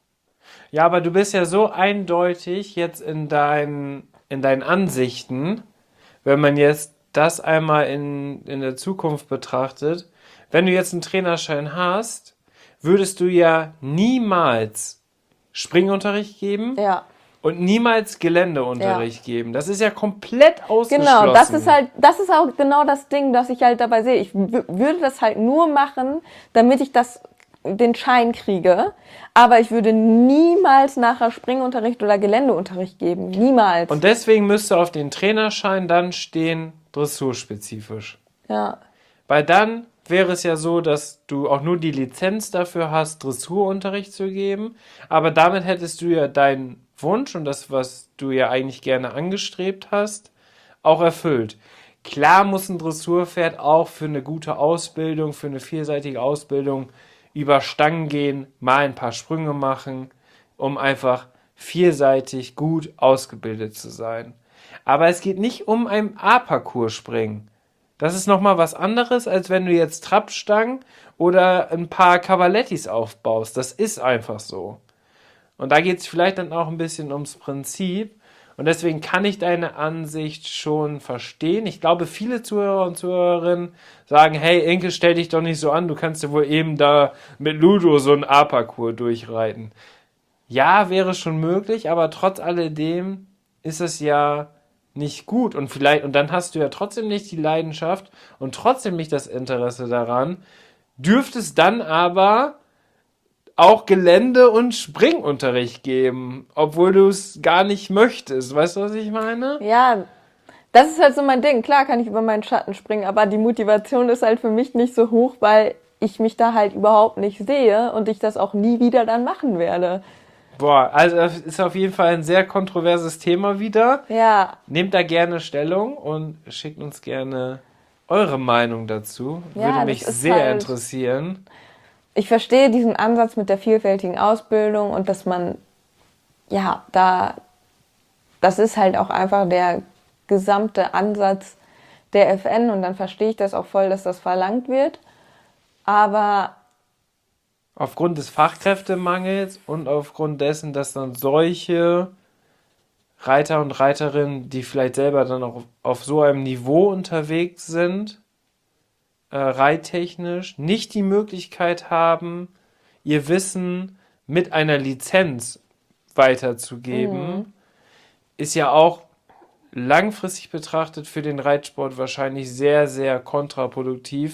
Ja, aber du bist ja so eindeutig jetzt in deinen, in deinen Ansichten, wenn man jetzt das einmal in, in der Zukunft betrachtet. Wenn du jetzt einen Trainerschein hast, würdest du ja niemals Springunterricht geben Ja. und niemals Geländeunterricht geben. Das ist ja komplett ausgeschlossen. Genau, das ist halt, das ist auch genau das Ding, das ich halt dabei sehe. Ich w- würde das halt nur machen, damit ich das, den Schein kriege, aber ich würde niemals nachher Springunterricht oder Geländeunterricht geben. Niemals. Und deswegen müsste auf den Trainerschein dann stehen, dressurspezifisch. ja. Weil dann wäre es ja so, dass du auch nur die Lizenz dafür hast, Dressurunterricht zu geben, aber damit hättest du ja deinen Wunsch und das, was du ja eigentlich gerne angestrebt hast, auch erfüllt. Klar muss ein Dressurpferd auch für eine gute Ausbildung, für eine vielseitige Ausbildung über Stangen gehen, mal ein paar Sprünge machen, um einfach vielseitig gut ausgebildet zu sein. Aber es geht nicht um ein A-Parcours springen. Das ist nochmal was anderes, als wenn du jetzt Trappstangen oder ein paar Cavalettis aufbaust. Das ist einfach so. Und da geht es vielleicht dann auch ein bisschen ums Prinzip. Und deswegen kann ich deine Ansicht schon verstehen. Ich glaube, viele Zuhörer und Zuhörerinnen sagen, hey Inke, stell dich doch nicht so an, du kannst ja wohl eben da mit Ludo so ein A-Parcours durchreiten. Ja, wäre schon möglich, aber trotz alledem ist es ja nicht gut. Und vielleicht, und dann hast du ja trotzdem nicht die Leidenschaft und trotzdem nicht das Interesse daran, dürftest dann aber auch Gelände- und Springunterricht geben, obwohl du es gar nicht möchtest. Weißt du, was ich meine? Ja, das ist halt so mein Ding. Klar kann ich über meinen Schatten springen, aber die Motivation ist halt für mich nicht so hoch, weil ich mich da halt überhaupt nicht sehe und ich das auch nie wieder dann machen werde. Boah, also das ist auf jeden Fall ein sehr kontroverses Thema wieder. Ja, Nehmt da gerne Stellung und schickt uns gerne eure Meinung dazu. Ja, Würde das mich ist sehr halt- interessieren. ich verstehe diesen Ansatz mit der vielfältigen Ausbildung und dass man, ja, da, das ist halt auch einfach der gesamte Ansatz der F N und dann verstehe ich das auch voll, dass das verlangt wird. Aber Aufgrund des Fachkräftemangels und aufgrund dessen, dass dann solche Reiter und Reiterinnen, die vielleicht selber dann auch auf so einem Niveau unterwegs sind, äh, reittechnisch, nicht die Möglichkeit haben, ihr Wissen mit einer Lizenz weiterzugeben, ist ja auch langfristig betrachtet für den Reitsport wahrscheinlich sehr, sehr kontraproduktiv,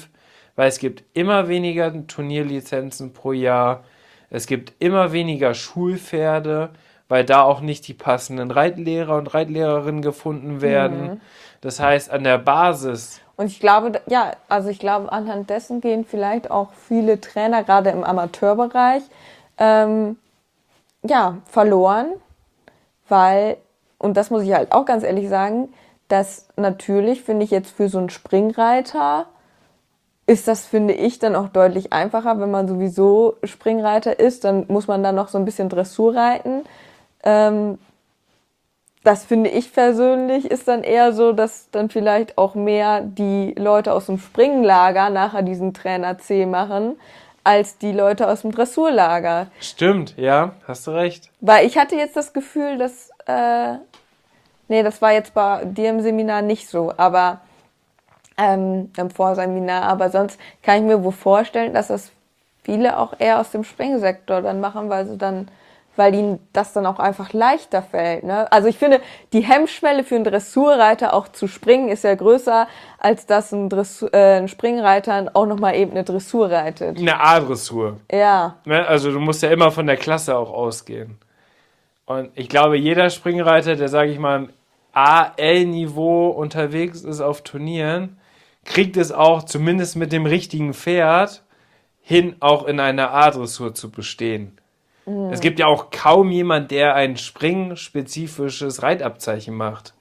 weil es gibt immer weniger Turnierlizenzen pro Jahr, es gibt immer weniger Schulpferde, weil da auch nicht die passenden Reitlehrer und Reitlehrerinnen gefunden werden. Mhm. Das heißt, an der Basis. Und ich glaube, ja, also ich glaube, anhand dessen gehen vielleicht auch viele Trainer, gerade im Amateurbereich, ähm, ja, verloren, weil, und das muss ich halt auch ganz ehrlich sagen, dass natürlich, finde ich jetzt für so einen Springreiter, ist das, finde ich, dann auch deutlich einfacher, wenn man sowieso Springreiter ist, dann muss man dann noch so ein bisschen Dressur reiten. Ähm, das finde ich persönlich ist dann eher so, dass dann vielleicht auch mehr die Leute aus dem Springlager nachher diesen Trainer C machen, als die Leute aus dem Dressurlager. Stimmt, ja, hast du recht. Weil ich hatte jetzt das Gefühl, dass, äh, nee, das war jetzt bei dir im Seminar nicht so, aber ähm, im Vorseminar, aber sonst kann ich mir wohl vorstellen, dass das viele auch eher aus dem Springsektor dann machen, weil sie dann, weil ihnen das dann auch einfach leichter fällt, ne? Also ich finde, die Hemmschwelle für einen Dressurreiter auch zu springen ist ja größer, als dass ein, Dressur, äh, ein Springreiter auch nochmal eben eine Dressur reitet. Eine A-Dressur. Ja. Ne? Also du musst ja immer von der Klasse auch ausgehen. Und ich glaube, jeder Springreiter, der, sage ich mal, im A L-Niveau unterwegs ist auf Turnieren, kriegt es auch zumindest mit dem richtigen Pferd hin, auch in einer A-Dressur zu bestehen. Mhm. Es gibt ja auch kaum jemand, der ein springspezifisches Reitabzeichen macht.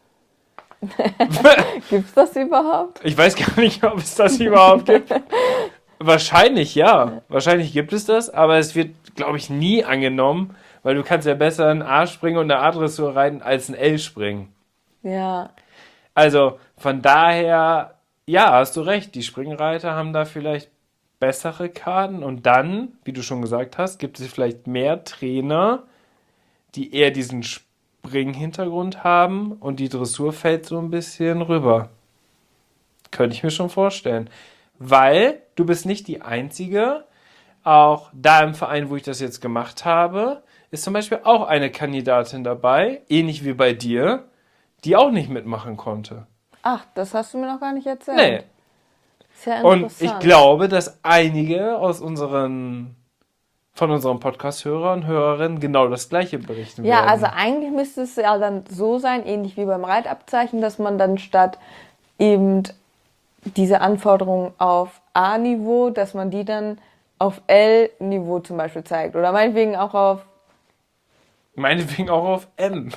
Gibt's das überhaupt? Ich weiß gar nicht, ob es das überhaupt gibt. Wahrscheinlich ja. Wahrscheinlich gibt es das, aber es wird, glaube ich, nie angenommen, weil du kannst ja besser ein A-Springen und eine A-Dressur reiten als ein L-Springen. Ja. Also von daher, ja, hast du recht, die Springreiter haben da vielleicht bessere Karten und dann, wie du schon gesagt hast, gibt es vielleicht mehr Trainer, die eher diesen Springhintergrund haben und die Dressur fällt so ein bisschen rüber. Könnte ich mir schon vorstellen. Weil du bist nicht die Einzige, auch da im Verein, wo ich das jetzt gemacht habe, ist zum Beispiel auch eine Kandidatin dabei, ähnlich wie bei dir, die auch nicht mitmachen konnte. Ach, das hast du mir noch gar nicht erzählt. Nee. Sehr Und interessant. ich glaube, dass einige aus unseren, von unseren Podcast-Hörern und Hörerinnen genau das Gleiche berichten ja, werden. Ja, also eigentlich müsste es ja dann so sein, ähnlich wie beim Reitabzeichen, dass man dann statt eben diese Anforderungen auf A-Niveau, dass man die dann auf L-Niveau zum Beispiel zeigt. Oder meinetwegen auch auf Meinetwegen auch auf M.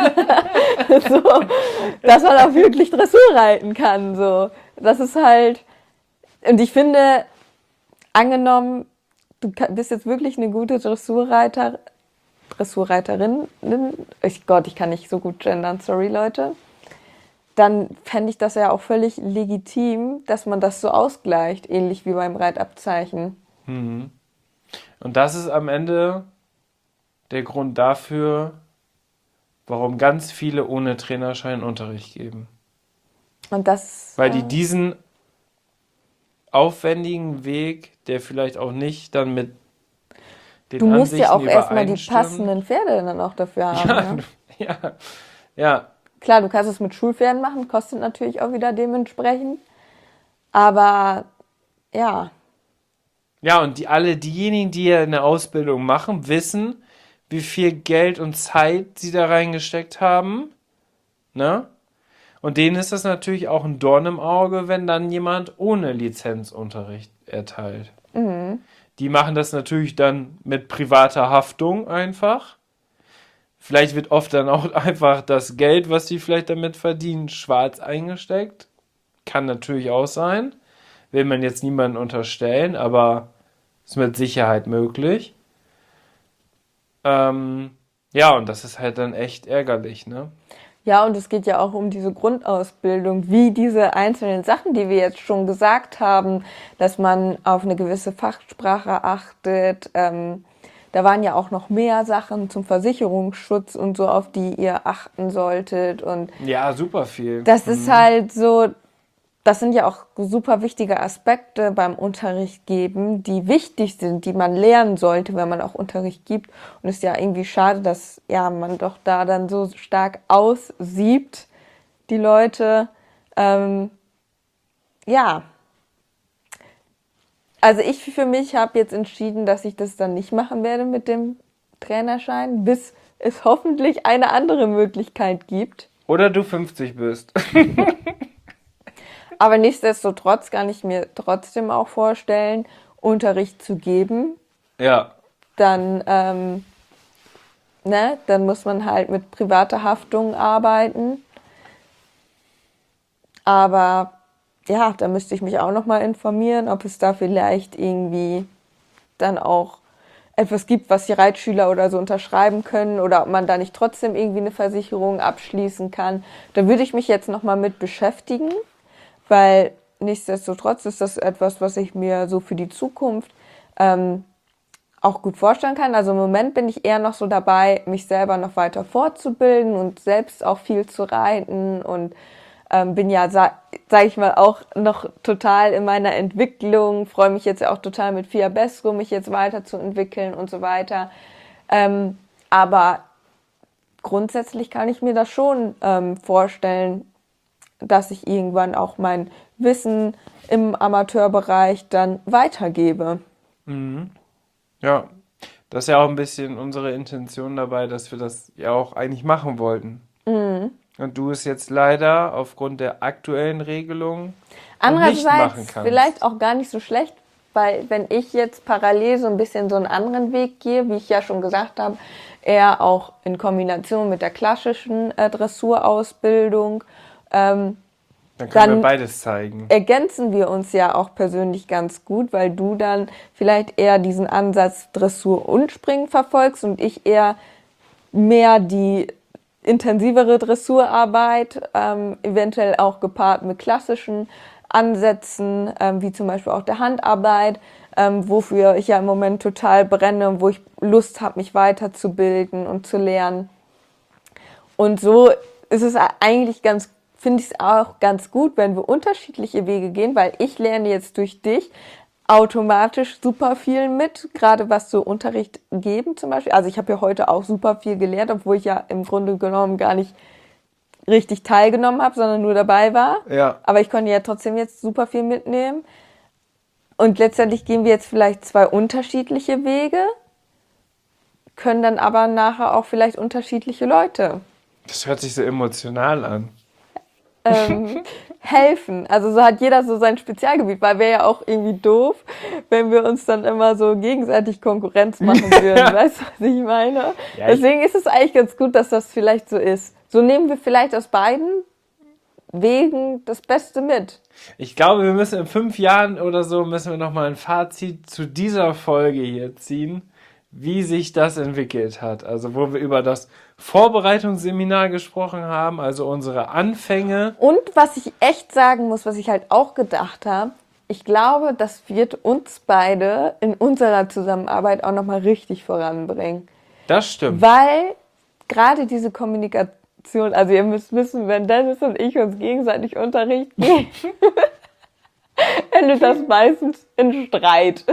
so, dass man auch wirklich Dressur reiten kann. So. Das ist halt... Und ich finde, angenommen, du bist jetzt wirklich eine gute Dressurreiter, Dressurreiterin, ich Gott, ich kann nicht so gut gendern, sorry Leute, dann fände ich das ja auch völlig legitim, dass man das so ausgleicht, ähnlich wie beim Reitabzeichen. Mhm. Und das ist am Ende der Grund dafür, warum ganz viele ohne Trainerschein Unterricht geben. Und das... Weil die diesen aufwendigen Weg, der vielleicht auch nicht dann mit den Du musst Ansichten ja auch erstmal die übereinstimmt. passenden Pferde dann auch dafür haben. Ja, ne? ja, ja. Klar, du kannst es mit Schulpferden machen, kostet natürlich auch wieder dementsprechend. Aber ja. Ja, und die, alle diejenigen, die ja eine Ausbildung machen, wissen, wie viel Geld und Zeit sie da reingesteckt haben. Ne? Und denen ist das natürlich auch ein Dorn im Auge, wenn dann jemand ohne Lizenzunterricht erteilt. Mhm. Die machen das natürlich dann mit privater Haftung einfach. Vielleicht wird oft dann auch einfach das Geld, was sie vielleicht damit verdienen, schwarz eingesteckt. Kann natürlich auch sein. Will man jetzt niemanden unterstellen, aber ist mit Sicherheit möglich. Ähm, ja, und das ist halt dann echt ärgerlich, ne? Ja, und es geht ja auch um diese Grundausbildung, wie diese einzelnen Sachen, die wir jetzt schon gesagt haben, dass man auf eine gewisse Fachsprache achtet. Ähm, da waren ja auch noch mehr Sachen zum Versicherungsschutz und so, auf die ihr achten solltet. Und ja, super viel. Das mhm. ist halt so, das sind ja auch super wichtige Aspekte beim Unterricht geben, die wichtig sind, die man lernen sollte, wenn man auch Unterricht gibt. Und es ist ja irgendwie schade, dass ja man doch da dann so stark aussiebt, die Leute. Ähm, ja, Also ich für mich habe jetzt entschieden, dass ich das dann nicht machen werde mit dem Trainerschein, bis es hoffentlich eine andere Möglichkeit gibt. Oder du fünfzig bist. Aber nichtsdestotrotz kann ich mir trotzdem auch vorstellen, Unterricht zu geben. Ja. Dann, ähm, ne, dann muss man halt mit privater Haftung arbeiten. Aber ja, da müsste ich mich auch nochmal informieren, ob es da vielleicht irgendwie dann auch etwas gibt, was die Reitschüler oder so unterschreiben können oder ob man da nicht trotzdem irgendwie eine Versicherung abschließen kann. Da würde ich mich jetzt nochmal mit beschäftigen, weil nichtsdestotrotz ist das etwas, was ich mir so für die Zukunft ähm, auch gut vorstellen kann. Also im Moment bin ich eher noch so dabei, mich selber noch weiter fortzubilden und selbst auch viel zu reiten und ähm, bin ja, sa- sag ich mal, auch noch total in meiner Entwicklung, freue mich jetzt ja auch total mit Fiabesco, mich jetzt weiterzuentwickeln und so weiter. Ähm, aber grundsätzlich kann ich mir das schon ähm, vorstellen, dass ich irgendwann auch mein Wissen im Amateurbereich dann weitergebe. Mhm. Ja, das ist ja auch ein bisschen unsere Intention dabei, dass wir das ja auch eigentlich machen wollten. Mhm. Und du es jetzt leider aufgrund der aktuellen Regelung noch nicht machen Andererseits kannst. vielleicht auch gar nicht so schlecht, weil wenn ich jetzt parallel so ein bisschen so einen anderen Weg gehe, wie ich ja schon gesagt habe, eher auch in Kombination mit der klassischen äh, Dressurausbildung, ähm, Dann können wir dann beides zeigen. ergänzen wir uns ja auch persönlich ganz gut, weil du dann vielleicht eher diesen Ansatz Dressur und Springen verfolgst und ich eher mehr die intensivere Dressurarbeit, ähm, eventuell auch gepaart mit klassischen Ansätzen, ähm, wie zum Beispiel auch der Handarbeit, ähm, wofür ich ja im Moment total brenne und wo ich Lust habe, mich weiterzubilden und zu lernen. Und so ist es eigentlich ganz, finde ich es auch ganz gut, wenn wir unterschiedliche Wege gehen, weil ich lerne jetzt durch dich automatisch super viel mit, gerade was so Unterricht geben zum Beispiel. Also ich habe ja heute auch super viel gelernt, obwohl ich ja im Grunde genommen gar nicht richtig teilgenommen habe, sondern nur dabei war. Ja. Aber ich konnte ja trotzdem jetzt super viel mitnehmen. Und letztendlich gehen wir jetzt vielleicht zwei unterschiedliche Wege, können dann aber nachher auch vielleicht unterschiedliche Leute Das hört sich so emotional an. ähm, helfen. Also so hat jeder so sein Spezialgebiet, weil wäre ja auch irgendwie doof, wenn wir uns dann immer so gegenseitig Konkurrenz machen würden. Weißt du, was ich meine? Ja, ich- Deswegen ist es eigentlich ganz gut, dass das vielleicht so ist. So nehmen wir vielleicht aus beiden Wegen das Beste mit. Ich glaube, wir müssen in fünf Jahren oder so müssen wir nochmal ein Fazit zu dieser Folge hier ziehen, wie sich das entwickelt hat. Also wo wir über das Vorbereitungsseminar gesprochen haben, also unsere Anfänge. Und was ich echt sagen muss, was ich halt auch gedacht habe, ich glaube, das wird uns beide in unserer Zusammenarbeit auch nochmal richtig voranbringen. Das stimmt. Weil gerade diese Kommunikation, also ihr müsst wissen, wenn Dennis und ich uns gegenseitig Unterricht geben, endet das meistens in Streit.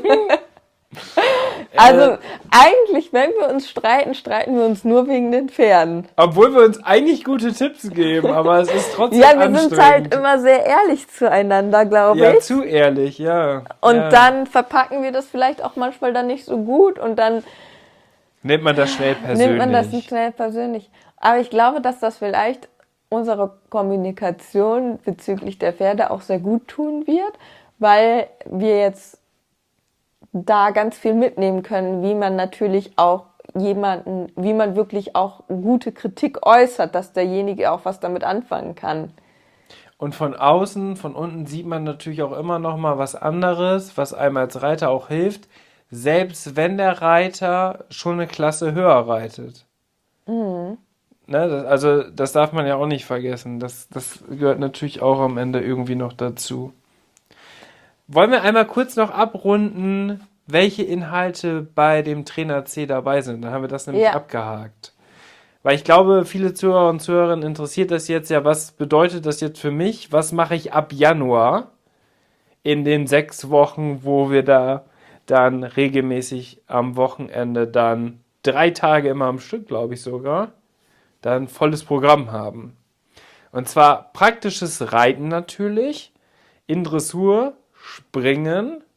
Also eigentlich, wenn wir uns streiten, streiten wir uns nur wegen den Pferden. Obwohl wir uns eigentlich gute Tipps geben, aber es ist trotzdem Ja, wir anstrengend. sind halt immer sehr ehrlich zueinander, glaube Ja, ich. zu ehrlich, ja. Und ja. dann verpacken wir das vielleicht auch manchmal dann nicht so gut und dann nimmt man das schnell persönlich. nimmt man das nicht schnell persönlich. Aber ich glaube, dass das vielleicht unserer Kommunikation bezüglich der Pferde auch sehr gut tun wird, weil wir jetzt da ganz viel mitnehmen können, wie man natürlich auch jemanden, wie man wirklich auch gute Kritik äußert, dass derjenige auch was damit anfangen kann. Und von außen, von unten sieht man natürlich auch immer noch mal was anderes, was einem als Reiter auch hilft, selbst wenn der Reiter schon eine Klasse höher reitet. Mhm. Ne, das, also das darf man ja auch nicht vergessen. Das, das gehört natürlich auch am Ende irgendwie noch dazu. Wollen wir einmal kurz noch abrunden, welche Inhalte bei dem Trainer C dabei sind? Dann haben wir das nämlich Ja. abgehakt. Weil ich glaube, viele Zuhörer und Zuhörerinnen interessiert das jetzt ja, was bedeutet das jetzt für mich? Was mache ich ab Januar in den sechs Wochen, wo wir da dann regelmäßig am Wochenende dann drei Tage immer am Stück, glaube ich sogar, dann volles Programm haben. Und zwar praktisches Reiten natürlich, in Dressur, Springen,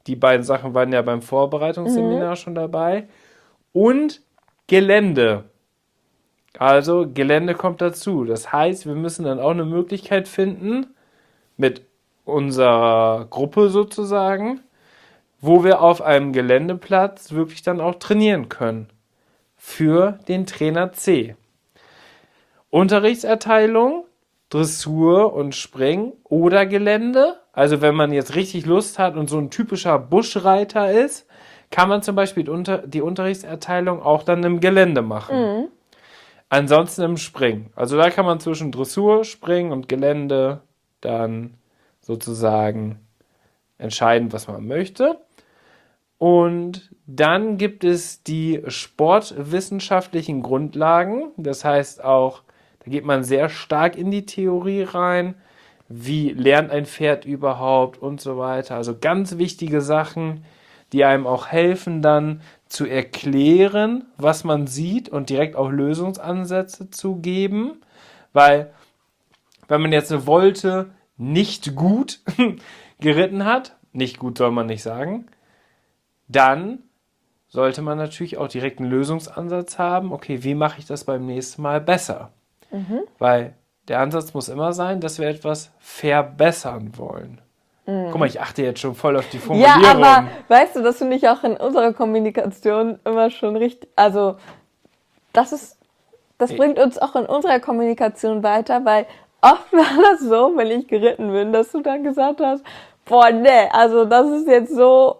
Die beiden Sachen waren ja beim Vorbereitungsseminar mhm. schon dabei. Und Gelände. Also Gelände kommt dazu. Das heißt, wir müssen dann auch eine Möglichkeit finden, mit unserer Gruppe sozusagen, wo wir auf einem Geländeplatz wirklich dann auch trainieren können. Für den Trainer C. Unterrichtserteilung, Dressur und Springen oder Gelände. Also wenn man jetzt richtig Lust hat und so ein typischer Buschreiter ist, kann man zum Beispiel die, Unter- die Unterrichtserteilung auch dann im Gelände machen. Mhm. Ansonsten im Springen. Also da kann man zwischen Dressur, Springen und Gelände dann sozusagen entscheiden, was man möchte. Und dann gibt es die sportwissenschaftlichen Grundlagen. Das heißt auch, da geht man sehr stark in die Theorie rein. Wie lernt ein Pferd überhaupt und so weiter. Also ganz wichtige Sachen, die einem auch helfen, dann zu erklären, was man sieht und direkt auch Lösungsansätze zu geben. Weil, wenn man jetzt eine Volte nicht gut geritten hat, nicht gut soll man nicht sagen, dann sollte man natürlich auch direkt einen Lösungsansatz haben. Okay, wie mache ich das beim nächsten Mal besser? Mhm. Weil der Ansatz muss immer sein, dass wir etwas verbessern wollen. Mhm. Guck mal, ich achte jetzt schon voll auf die Formulierung. Ja, aber weißt du, das finde ich auch in unserer Kommunikation immer schon richtig, also das ist, das bringt uns auch in unserer Kommunikation weiter, weil oft war das so, wenn ich geritten bin, dass du dann gesagt hast, boah, ne, also das ist jetzt so,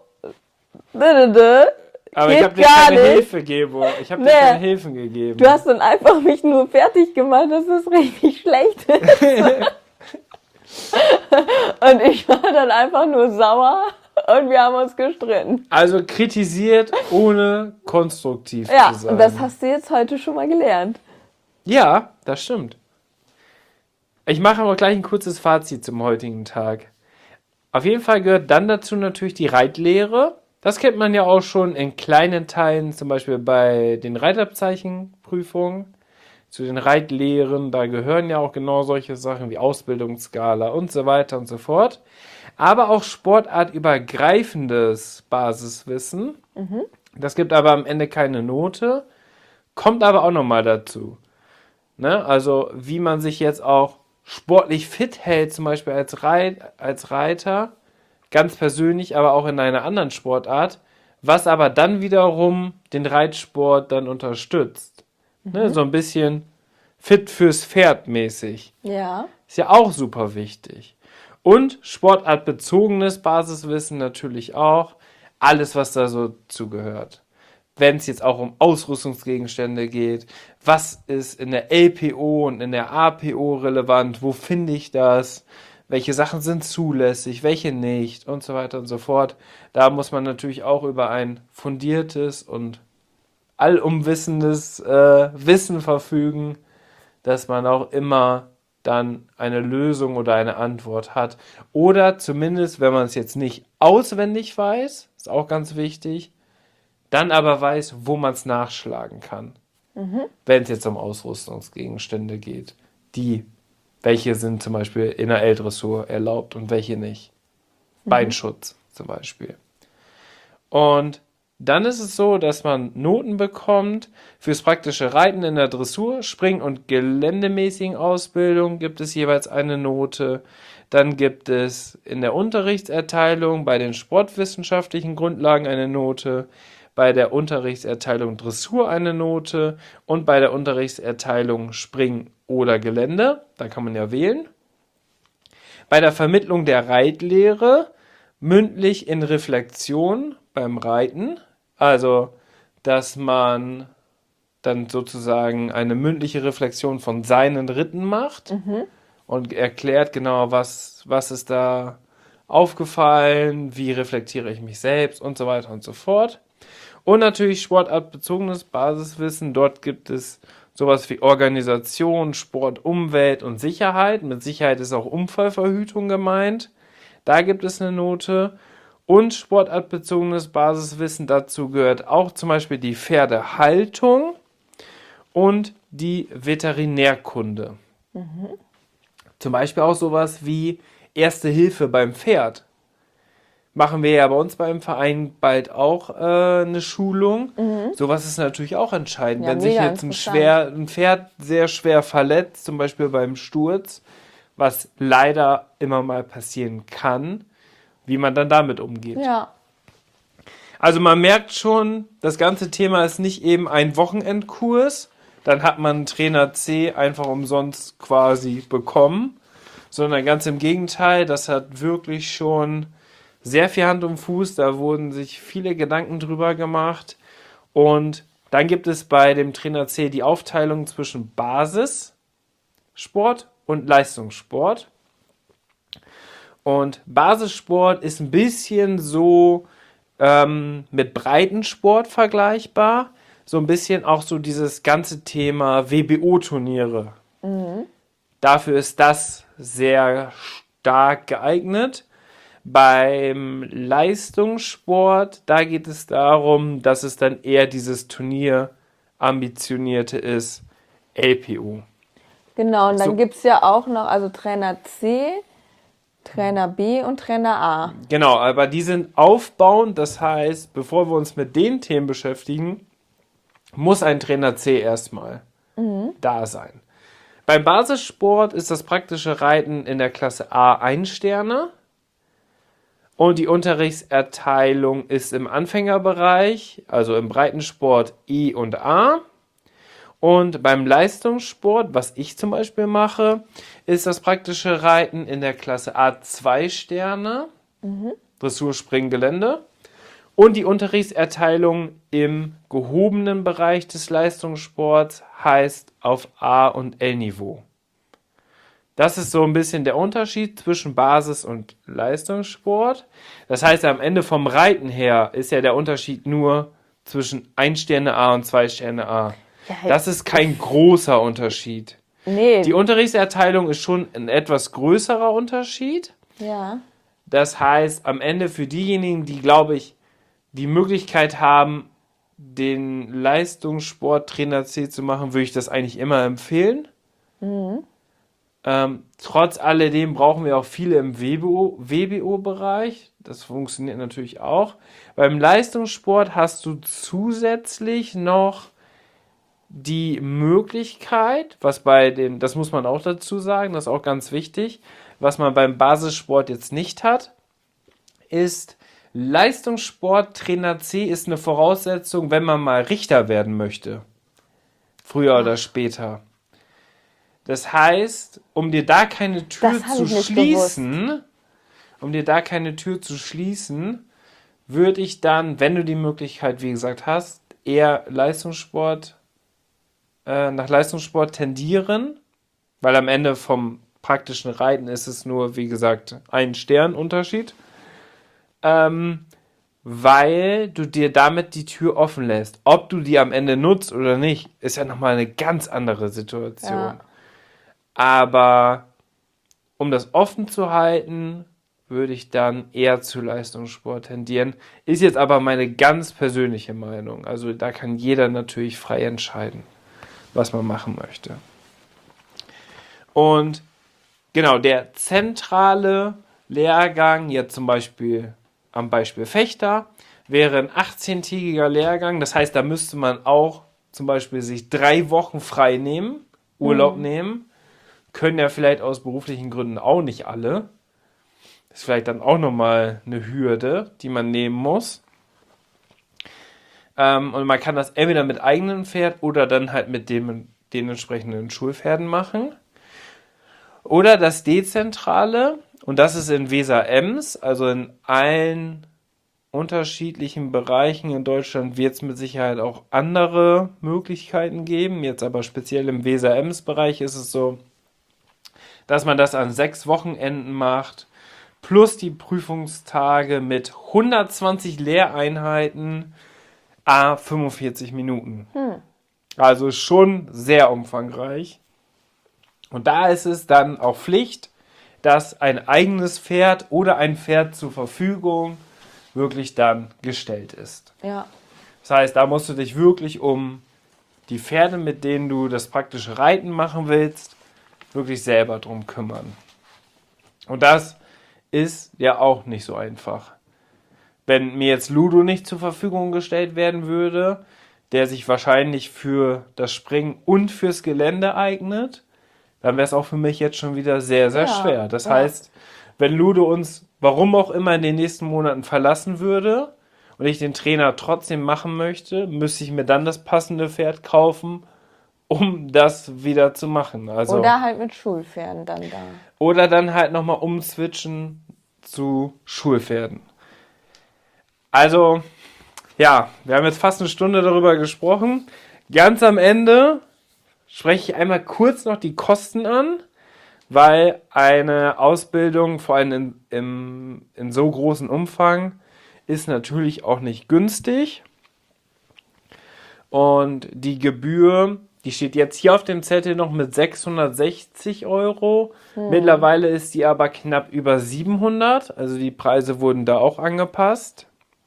aber ich habe dir keine nicht. Hilfe gegeben. Ich habe nee. dir keine Hilfen gegeben. Du hast dann einfach mich nur fertig gemacht, dass es richtig schlecht ist. Und ich war dann einfach nur sauer und wir haben uns gestritten. Also kritisiert, ohne konstruktiv ja, zu sein. Ja, und das hast du jetzt heute schon mal gelernt. Ja, das stimmt. Ich mache aber gleich ein kurzes Fazit zum heutigen Tag. Auf jeden Fall gehört dann dazu natürlich die Reitlehre. Das kennt man ja auch schon in kleinen Teilen, zum Beispiel bei den Reitabzeichenprüfungen, zu den Reitlehren. Da gehören ja auch genau solche Sachen wie Ausbildungsskala und so weiter und so fort. Aber auch sportartübergreifendes Basiswissen. Mhm. Das gibt aber am Ende keine Note, kommt aber auch nochmal dazu. Ne? Also wie man sich jetzt auch sportlich fit hält, zum Beispiel als, Reit, als Reiter, ganz persönlich, aber auch in einer anderen Sportart, was aber dann wiederum den Reitsport dann unterstützt. Mhm. Ne, so ein bisschen fit fürs Pferd mäßig. Ja. Ist ja auch super wichtig. Und sportartbezogenes Basiswissen natürlich auch. Alles, was da so zugehört. Wenn es jetzt auch um Ausrüstungsgegenstände geht, was ist in der L P O und in der A P O relevant, wo finde ich das? Welche Sachen sind zulässig, welche nicht und so weiter und so fort. Da muss man natürlich auch über ein fundiertes und allumwissendes äh, Wissen verfügen, dass man auch immer dann eine Lösung oder eine Antwort hat. Oder zumindest, wenn man es jetzt nicht auswendig weiß, ist auch ganz wichtig, dann aber weiß, wo man es nachschlagen kann. Mhm. Wenn es jetzt um Ausrüstungsgegenstände geht, die welche sind zum Beispiel in der L-Dressur erlaubt und welche nicht. Mhm. Beinschutz zum Beispiel. Und dann ist es so, dass man Noten bekommt fürs praktische Reiten in der Dressur, Spring- und geländemäßigen Ausbildung gibt es jeweils eine Note. Dann gibt es in der Unterrichtserteilung bei den sportwissenschaftlichen Grundlagen eine Note, bei der Unterrichtserteilung Dressur eine Note und bei der Unterrichtserteilung Spring oder Gelände, da kann man ja wählen. Bei der Vermittlung der Reitlehre mündlich in Reflexion beim Reiten, also dass man dann sozusagen eine mündliche Reflexion von seinen Ritten macht mhm. und erklärt genau, was, was ist da aufgefallen, wie reflektiere ich mich selbst und so weiter und so fort. Und natürlich sportartbezogenes Basiswissen. Dort gibt es sowas wie Organisation, Sport, Umwelt und Sicherheit. Mit Sicherheit ist auch Unfallverhütung gemeint. Da gibt es eine Note. Und sportartbezogenes Basiswissen. Dazu gehört auch zum Beispiel die Pferdehaltung und die Veterinärkunde. Mhm. Zum Beispiel auch sowas wie Erste Hilfe beim Pferd. Machen wir ja bei uns beim Verein bald auch äh, eine Schulung. Mhm. Sowas ist natürlich auch entscheidend. Ja, Wenn sich mega jetzt ein, interessant. schwer, ein Pferd sehr schwer verletzt, zum Beispiel beim Sturz, was leider immer mal passieren kann, wie man dann damit umgeht. Ja. Also man merkt schon, das ganze Thema ist nicht eben ein Wochenendkurs, dann hat man Trainer C einfach umsonst quasi bekommen, sondern ganz im Gegenteil, das hat wirklich schon sehr viel Hand und Fuß, da wurden sich viele Gedanken drüber gemacht und dann gibt es bei dem Trainer C die Aufteilung zwischen Basissport und Leistungssport. Und Basissport ist ein bisschen so ähm, mit Breitensport vergleichbar, so ein bisschen auch so dieses ganze Thema W B O-Turniere. Mhm. Dafür ist das sehr stark geeignet. Beim Leistungssport, da geht es darum, dass es dann eher dieses Turnier ambitionierte ist, L P O. Genau, und dann So. gibt es ja auch noch, also Trainer C, Trainer B und Trainer A. Genau, aber die sind aufbauend, das heißt, bevor wir uns mit den Themen beschäftigen, muss ein Trainer C erstmal da sein. Beim Basissport ist das praktische Reiten in der Klasse A ein Sterne und die Unterrichtserteilung ist im Anfängerbereich, also im Breitensport E und A. Und beim Leistungssport, was ich zum Beispiel mache, ist das praktische Reiten in der Klasse A zwei Sterne, Dressur, Springen, Gelände. Und die Unterrichtserteilung im gehobenen Bereich des Leistungssports heißt auf A- und L-Niveau. Das ist so ein bisschen der Unterschied zwischen Basis- und Leistungssport. Das heißt, am Ende vom Reiten her ist ja der Unterschied nur zwischen ein Sterne A und zwei Sterne A. Ja, Das ist kein großer Unterschied. Nee. Die Unterrichtserteilung ist schon ein etwas größerer Unterschied. Ja. Das heißt, am Ende für diejenigen, die, glaube ich, die Möglichkeit haben, den Leistungssporttrainer C zu machen, würde ich das eigentlich immer empfehlen. Ähm, trotz alledem brauchen wir auch viele im W B O, W B O-Bereich. Das funktioniert natürlich auch. Beim Leistungssport hast du zusätzlich noch die Möglichkeit, was bei den, das muss man auch dazu sagen, das ist auch ganz wichtig, was man beim Basissport jetzt nicht hat, ist Leistungssport Trainer C ist eine Voraussetzung, wenn man mal Richter werden möchte. Früher oder später. Das heißt, um dir da keine Tür Das hab zu ich nicht schließen, um dir da keine Tür zu schließen, würde ich dann, wenn du die Möglichkeit, wie gesagt, hast, eher Leistungssport, äh, nach Leistungssport tendieren, weil am Ende vom praktischen Reiten ist es nur, wie gesagt, ein Sternunterschied. Ähm, weil du dir damit die Tür offen lässt. Ob du die am Ende nutzt oder nicht, ist ja nochmal eine ganz andere Situation. Ja. Aber um das offen zu halten, würde ich dann eher zu Leistungssport tendieren. Ist jetzt aber meine ganz persönliche Meinung. Also da kann jeder natürlich frei entscheiden, was man machen möchte. Und genau, der zentrale Lehrgang, jetzt zum Beispiel am Beispiel Fechter, wäre ein achtzehntägiger Lehrgang. Das heißt, da müsste man auch zum Beispiel sich drei Wochen frei nehmen, Urlaub Mhm. nehmen. Können ja vielleicht aus beruflichen Gründen auch nicht alle. Das ist vielleicht dann auch nochmal eine Hürde, die man nehmen muss. Ähm, und man kann das entweder mit eigenem Pferd oder dann halt mit dem, den entsprechenden Schulpferden machen. Oder das Dezentrale, und das ist in Weser-Ems, also in allen unterschiedlichen Bereichen in Deutschland wird es mit Sicherheit auch andere Möglichkeiten geben. Jetzt aber speziell im Weser-Ems-Bereich ist es so, dass man das an sechs Wochenenden macht, plus die Prüfungstage mit hundertzwanzig Lehreinheiten à fünfundvierzig Minuten. Hm. Also schon sehr umfangreich. Und da ist es dann auch Pflicht, dass ein eigenes Pferd oder ein Pferd zur Verfügung wirklich dann gestellt ist. Ja. Das heißt, da musst du dich wirklich um die Pferde, mit denen du das praktische Reiten machen willst, wirklich selber drum kümmern. Und das ist ja auch nicht so einfach. wenn mir jetzt Ludo nicht zur Verfügung gestellt werden würde, der sich wahrscheinlich für das Springen und fürs Gelände eignet, dann wäre es auch für mich jetzt schon wieder sehr, sehr Ja, schwer. Das ja. heißt, wenn Ludo uns, warum auch immer, in den nächsten Monaten verlassen würde und ich den Trainer trotzdem machen möchte, müsste ich mir dann das passende Pferd kaufen, um das wieder zu machen. Also, Oder halt mit Schulpferden dann da. oder dann halt nochmal umswitchen zu Schulpferden. Also, ja, wir haben jetzt fast eine Stunde darüber gesprochen. Ganz am Ende spreche ich einmal kurz noch die Kosten an, weil eine Ausbildung, vor allem in, im, in so großem Umfang, ist natürlich auch nicht günstig. Und die Gebühr, die steht jetzt hier auf dem Zettel noch mit sechshundertsechzig Euro. Hm. Mittlerweile ist die aber knapp über siebenhundert. Also die Preise wurden da auch angepasst.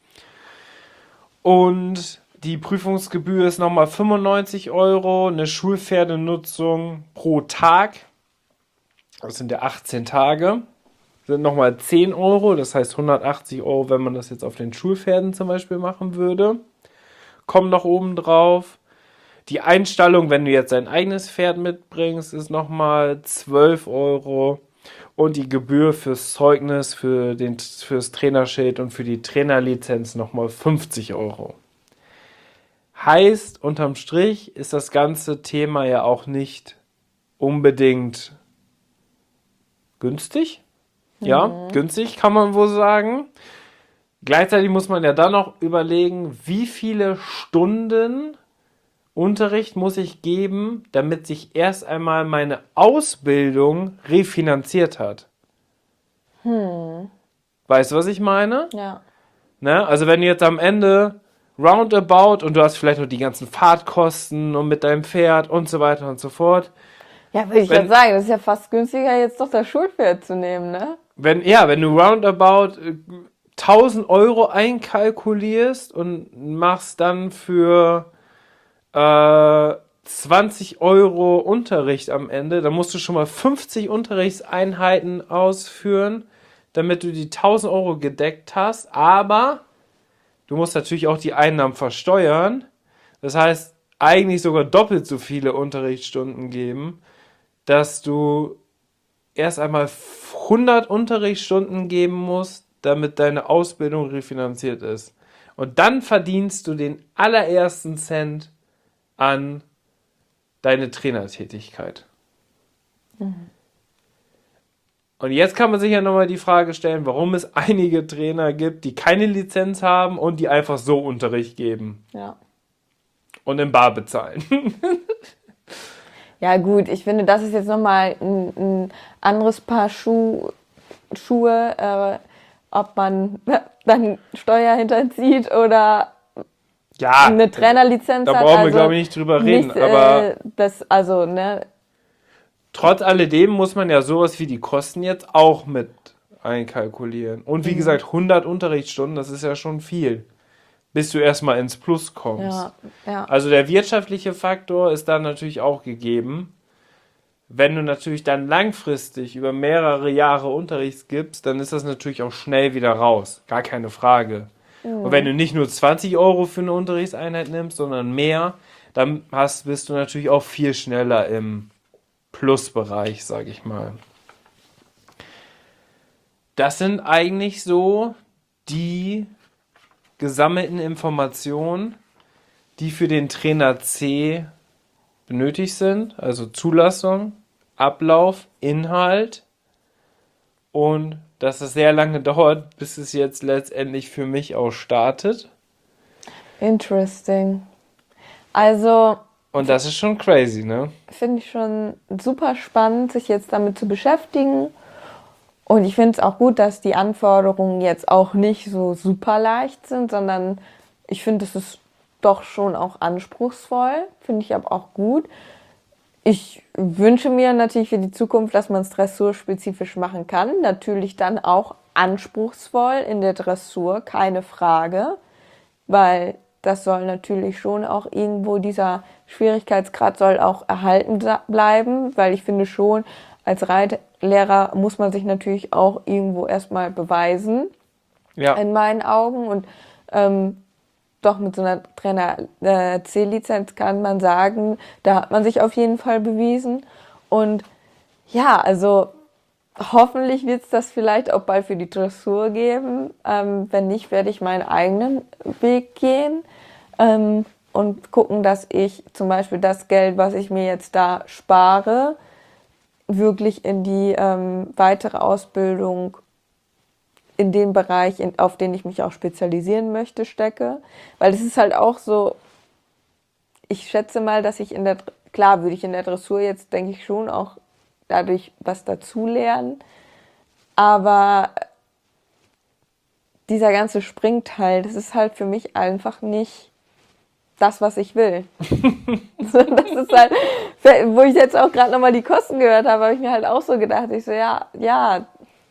Und die Prüfungsgebühr ist nochmal fünfundneunzig Euro. Eine Schulpferdenutzung pro Tag, das sind ja achtzehn Tage, sind nochmal zehn Euro. Das heißt hundertachtzig Euro, wenn man das jetzt auf den Schulpferden zum Beispiel machen würde. Kommen noch oben drauf. Die Einstallung, wenn du jetzt dein eigenes Pferd mitbringst, ist nochmal zwölf Euro. Und die Gebühr fürs Zeugnis, für den, fürs Trainerschild und für die Trainerlizenz nochmal fünfzig Euro. Heißt, unterm Strich ist das ganze Thema ja auch nicht unbedingt günstig. Ja, Mhm. günstig kann man wohl sagen. Gleichzeitig muss man ja dann noch überlegen, wie viele Stunden Unterricht muss ich geben, damit sich erst einmal meine Ausbildung refinanziert hat. Hm. Weißt du, was ich meine? Ja. Ne? Also wenn du jetzt am Ende roundabout und du hast vielleicht noch die ganzen Fahrtkosten und mit deinem Pferd und so weiter und so fort. Ja, würde ich Wenn- gerade sagen, das ist ja fast günstiger, jetzt doch das Schulpferd zu nehmen, ne? Wenn, ja, wenn du roundabout äh, tausend Euro einkalkulierst und machst dann für äh, zwanzig Euro Unterricht am Ende, dann musst du schon mal fünfzig Unterrichtseinheiten ausführen, damit du die tausend Euro gedeckt hast, aber du musst natürlich auch die Einnahmen versteuern. Das heißt, eigentlich sogar doppelt so viele Unterrichtsstunden geben, dass du erst einmal hundert Unterrichtsstunden geben musst, damit deine Ausbildung refinanziert ist. Und dann verdienst du den allerersten Cent an deine Trainertätigkeit. Und jetzt kann man sich ja nochmal die Frage stellen, warum es einige Trainer gibt, die keine Lizenz haben und die einfach so Unterricht geben Ja. und in bar bezahlen. Ja gut, ich finde, das ist jetzt nochmal ein, ein anderes Paar Schuh, Schuhe, äh, ob man dann Steuer hinterzieht oder Ja, eine Trainerlizenz da hat. brauchen wir, also glaube ich, nicht drüber reden. nicht, aber äh, das, also, ne, trotz alledem muss man ja sowas wie die Kosten jetzt auch mit einkalkulieren. Und wie gesagt, hundert Unterrichtsstunden, das ist ja schon viel, bis du erstmal ins Plus kommst. ja, ja. Also der wirtschaftliche Faktor ist dann natürlich auch gegeben. Wenn du natürlich dann langfristig über mehrere Jahre Unterricht gibst, dann ist das natürlich auch schnell wieder raus. Gar keine Frage. Und wenn du nicht nur zwanzig Euro für eine Unterrichtseinheit nimmst, sondern mehr, dann hast, bist du natürlich auch viel schneller im Plusbereich, sag ich mal. Das sind eigentlich so die gesammelten Informationen, die für den Trainer C benötigt sind. Also Zulassung, Ablauf, Inhalt und dass es sehr lange dauert, bis es jetzt letztendlich für mich auch startet. Interesting. Also, Und das ist schon crazy, ne? finde ich schon super spannend, sich jetzt damit zu beschäftigen. Und ich finde es auch gut, dass die Anforderungen jetzt auch nicht so super leicht sind, sondern ich finde, es ist doch schon auch anspruchsvoll. Finde ich aber auch gut. Ich wünsche mir natürlich für die Zukunft, dass man es dressurspezifisch machen kann. Natürlich dann auch anspruchsvoll in der Dressur, keine Frage. Weil das soll natürlich schon auch irgendwo, dieser Schwierigkeitsgrad soll auch erhalten bleiben. Weil ich finde schon, als Reitlehrer muss man sich natürlich auch irgendwo erstmal beweisen. Ja. in meinen Augen. Und ähm, doch mit so einer Trainer-C-Lizenz kann man sagen, da hat man sich auf jeden Fall bewiesen. Und ja, also hoffentlich wird es das vielleicht auch bald für die Dressur geben. Ähm, wenn nicht, werde ich meinen eigenen Weg gehen ähm, und gucken, dass ich zum Beispiel das Geld, was ich mir jetzt da spare, wirklich in die ähm, weitere Ausbildung in den Bereich, in, auf den ich mich auch spezialisieren möchte, stecke. Weil es ist halt auch so, ich schätze mal, dass ich in der, klar würde ich in der Dressur jetzt, denke ich, schon auch dadurch was dazulernen. Aber dieser ganze Springteil, das ist halt für mich einfach nicht das, was ich will. So, das ist halt, wo ich jetzt auch gerade nochmal die Kosten gehört habe, habe ich mir halt auch so gedacht, ich so, ja, ja,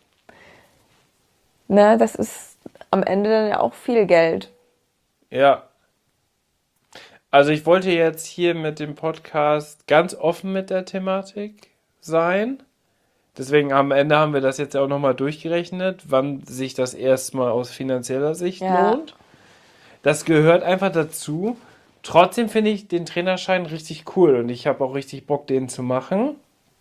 ne, das ist am Ende dann ja auch viel Geld. Ja. Also ich wollte jetzt hier mit dem Podcast ganz offen mit der Thematik sein. Deswegen am Ende haben wir das jetzt auch nochmal durchgerechnet, wann sich das erstmal aus finanzieller Sicht Ja. lohnt. Das gehört einfach dazu. Trotzdem finde ich den Trainerschein richtig cool und ich habe auch richtig Bock, den zu machen.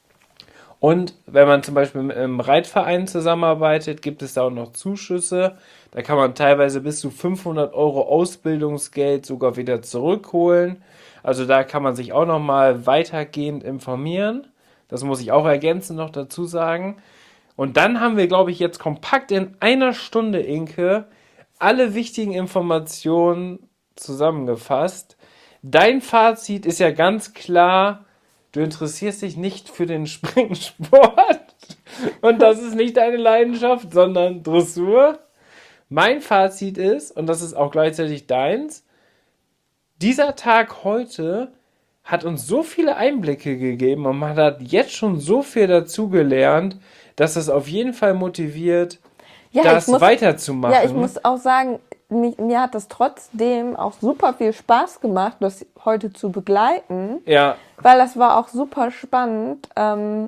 Und wenn man zum Beispiel mit einem Reitverein zusammenarbeitet, gibt es da auch noch Zuschüsse. Da kann man teilweise bis zu fünfhundert Euro Ausbildungsgeld sogar wieder zurückholen. Also da kann man sich auch nochmal weitergehend informieren. Das muss ich auch ergänzend noch dazu sagen. Und dann haben wir, glaube ich, jetzt kompakt in einer Stunde, Inke, alle wichtigen Informationen zusammengefasst. Dein Fazit ist ja ganz klar, du interessierst dich nicht für den Springsport und das ist nicht deine Leidenschaft, sondern Dressur. Mein Fazit ist, und das ist auch gleichzeitig deins, dieser Tag heute hat uns so viele Einblicke gegeben und man hat jetzt schon so viel dazugelernt, dass es auf jeden Fall motiviert, Ja, das ich muss, weiterzumachen. ja, ich muss auch sagen, mich, mir hat das trotzdem auch super viel Spaß gemacht, das heute zu begleiten, Ja, weil das war auch super spannend. Ähm,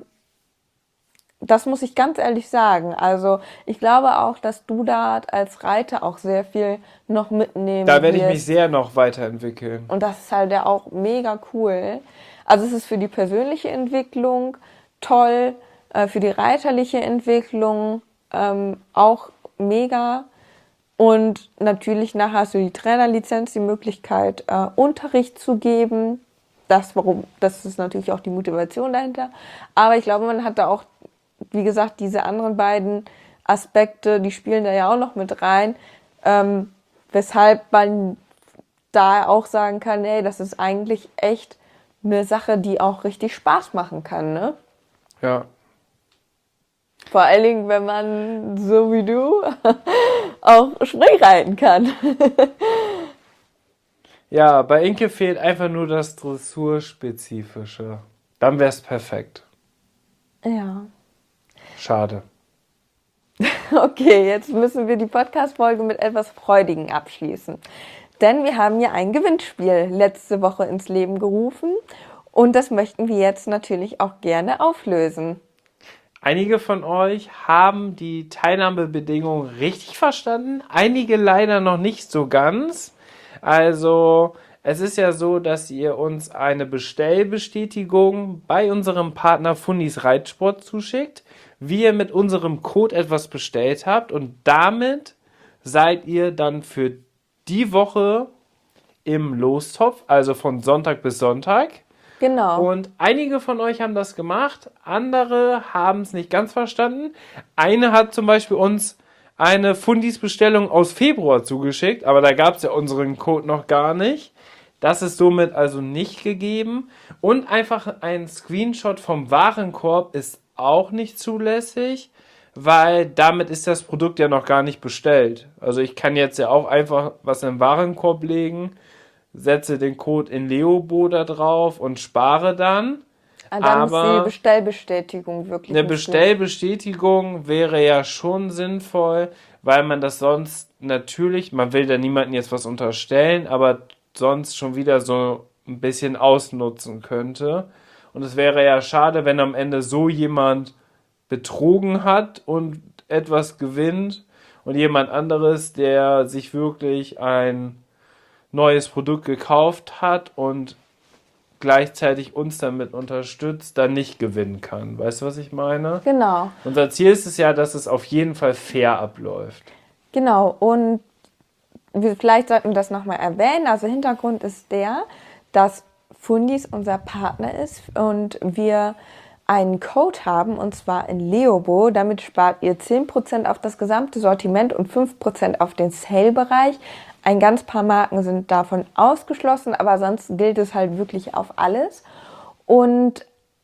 das muss ich ganz ehrlich sagen. Also ich glaube auch, dass du da als Reiter auch sehr viel noch mitnehmen da werde ich wirst. mich sehr noch weiterentwickeln. Und das ist halt ja auch mega cool. Also es ist für die persönliche Entwicklung toll, äh, für die reiterliche Entwicklung ähm, auch mega. Und natürlich nachher hast du die Trainerlizenz, die Möglichkeit, äh, Unterricht zu geben. Das, warum, das ist natürlich auch die Motivation dahinter. Aber ich glaube, man hat da auch, wie gesagt, diese anderen beiden Aspekte, die spielen da ja auch noch mit rein, ähm, weshalb man da auch sagen kann, ey, das ist eigentlich echt eine Sache, die auch richtig Spaß machen kann, ne? Ja. Vor allen Dingen, wenn man, so wie du, auch Springreiten kann. Ja, bei Inke fehlt einfach nur das Dressurspezifische. Dann wäre es perfekt. Ja. Schade. Okay, jetzt müssen wir die Podcast-Folge mit etwas Freudigen abschließen. Denn wir haben ja ein Gewinnspiel letzte Woche ins Leben gerufen und das möchten wir jetzt natürlich auch gerne auflösen. Einige von euch haben die Teilnahmebedingungen richtig verstanden, einige leider noch nicht so ganz. Also es ist ja so, dass ihr uns eine Bestellbestätigung bei unserem Partner Fundis Reitsport zuschickt, wie ihr mit unserem Code etwas bestellt habt und damit seid ihr dann für die Woche im Lostopf, also von Sonntag bis Sonntag. Genau. Und einige von euch haben das gemacht, andere haben es nicht ganz verstanden. Eine hat zum Beispiel uns eine Fundis-Bestellung aus Februar zugeschickt, aber da gab es ja unseren Code noch gar nicht. Das ist somit also nicht gegeben. Und einfach ein Screenshot vom Warenkorb ist auch nicht zulässig, weil damit ist das Produkt ja noch gar nicht bestellt. Also ich kann jetzt ja auch einfach was in den Warenkorb legen, setze den Code in Leobo da drauf und spare dann. Ah, dann aber ist die Bestellbestätigung wirklich Eine nicht Bestellbestätigung wäre ja schon sinnvoll, weil man das sonst natürlich, man will da niemandem jetzt was unterstellen, aber sonst schon wieder so ein bisschen ausnutzen könnte. Und es wäre ja schade, wenn am Ende so jemand betrogen hat und etwas gewinnt. und jemand anderes, der sich wirklich ein neues Produkt gekauft hat und gleichzeitig uns damit unterstützt, dann nicht gewinnen kann. Weißt du, was ich meine? Genau. Unser Ziel ist es ja, dass es auf jeden Fall fair abläuft. Genau, und wir vielleicht sollten wir das nochmal erwähnen. Also Hintergrund ist der, dass Fundis unser Partner ist und wir einen Code haben, und zwar in Leobo. Damit spart ihr zehn Prozent auf das gesamte Sortiment und fünf Prozent auf den Sale-Bereich. Ein ganz paar Marken sind davon ausgeschlossen, aber sonst gilt es halt wirklich auf alles. Und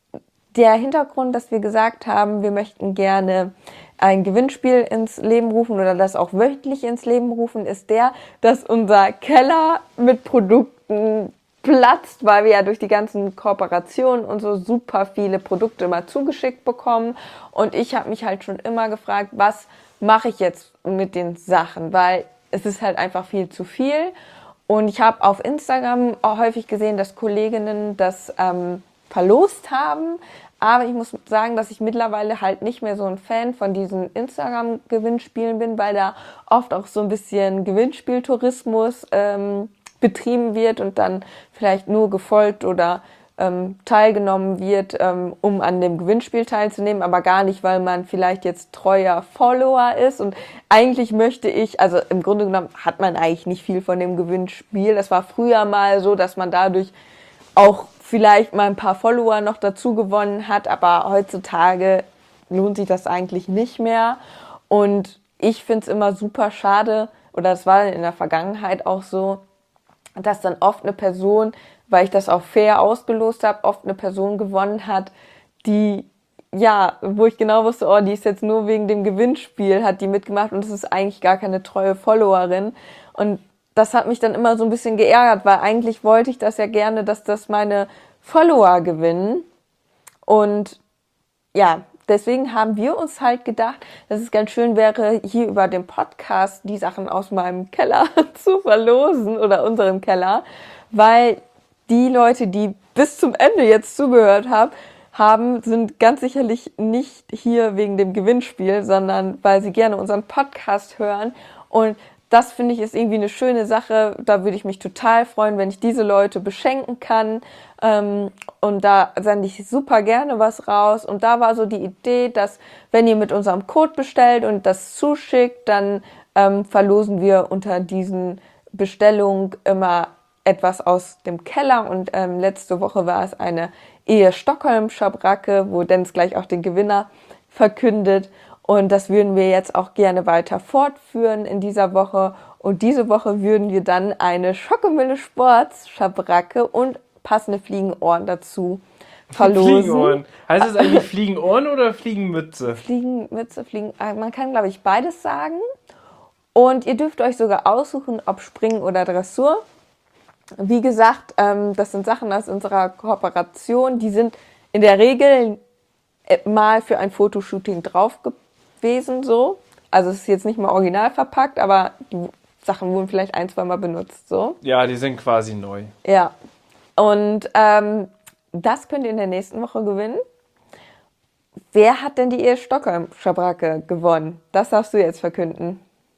der Hintergrund, dass wir gesagt haben, wir möchten gerne ein Gewinnspiel ins Leben rufen oder das auch wöchentlich ins Leben rufen, ist der, dass unser Keller mit Produkten platzt, weil wir ja durch die ganzen Kooperationen und so super viele Produkte mal zugeschickt bekommen. Und ich habe mich halt schon immer gefragt, was mache ich jetzt mit den Sachen, weil es ist halt einfach viel zu viel. Und ich habe auf Instagram auch häufig gesehen, dass Kolleginnen das ähm, verlost haben. Aber ich muss sagen, dass ich mittlerweile halt nicht mehr so ein Fan von diesen Instagram-Gewinnspielen bin, weil da oft auch so ein bisschen Gewinnspieltourismus ähm, betrieben wird und dann vielleicht nur gefolgt oder ähm, teilgenommen wird, ähm, um an dem Gewinnspiel teilzunehmen, aber gar nicht, weil man vielleicht jetzt treuer Follower ist. Und eigentlich möchte ich, also im Grunde genommen hat man eigentlich nicht viel von dem Gewinnspiel. Das war früher mal so, dass man dadurch auch vielleicht mal ein paar Follower noch dazu gewonnen hat, aber heutzutage lohnt sich das eigentlich nicht mehr. Und ich finde es immer super schade, oder das war in der Vergangenheit auch so, dass dann oft eine Person, weil ich das auch fair ausgelost habe, oft eine Person gewonnen hat, die, ja, wo ich genau wusste, oh, die ist jetzt nur wegen dem Gewinnspiel, hat die mitgemacht und das ist eigentlich gar keine treue Followerin. Und das hat mich dann immer so ein bisschen geärgert, weil eigentlich wollte ich das ja gerne, dass das meine Follower gewinnen. Und ja, deswegen haben wir uns halt gedacht, dass es ganz schön wäre, hier über den Podcast die Sachen aus meinem Keller zu verlosen oder unserem Keller, weil die Leute, die bis zum Ende jetzt zugehört haben, haben, sind ganz sicherlich nicht hier wegen dem Gewinnspiel, sondern weil sie gerne unseren Podcast hören. Und das finde ich ist irgendwie eine schöne Sache. Da würde ich mich total freuen, wenn ich diese Leute beschenken kann. Ähm, und da sende ich super gerne was raus. Und da war so die Idee, dass wenn ihr mit unserem Code bestellt und das zuschickt, dann ähm, verlosen wir unter diesen Bestellungen immer etwas aus dem Keller. Und ähm, letzte Woche war es eine Ehe Stockholm-Schabracke, wo Dennis gleich auch den Gewinner verkündet. Und das würden wir jetzt auch gerne weiter fortführen in dieser Woche. Und diese Woche würden wir dann eine Schokomille Sports Schabracke und passende Fliegenohren dazu verlosen. Fliegenohren. Heißt es eigentlich Fliegenohren oder Fliegenmütze? Fliegenmütze, Fliegen. Man kann, glaube ich, beides sagen. Und ihr dürft euch sogar aussuchen, ob Springen oder Dressur. Wie gesagt, ähm, das sind Sachen aus unserer Kooperation. Die sind in der Regel mal für ein Fotoshooting drauf gewesen, so. Also es ist jetzt nicht mal original verpackt, aber die Sachen wurden vielleicht ein, zwei Mal benutzt, so. Ja, die sind quasi neu. Ja. Und ähm, das könnt ihr in der nächsten Woche gewinnen. Wer hat denn die Ehe Stockholm-Schabracke gewonnen? Das darfst du jetzt verkünden.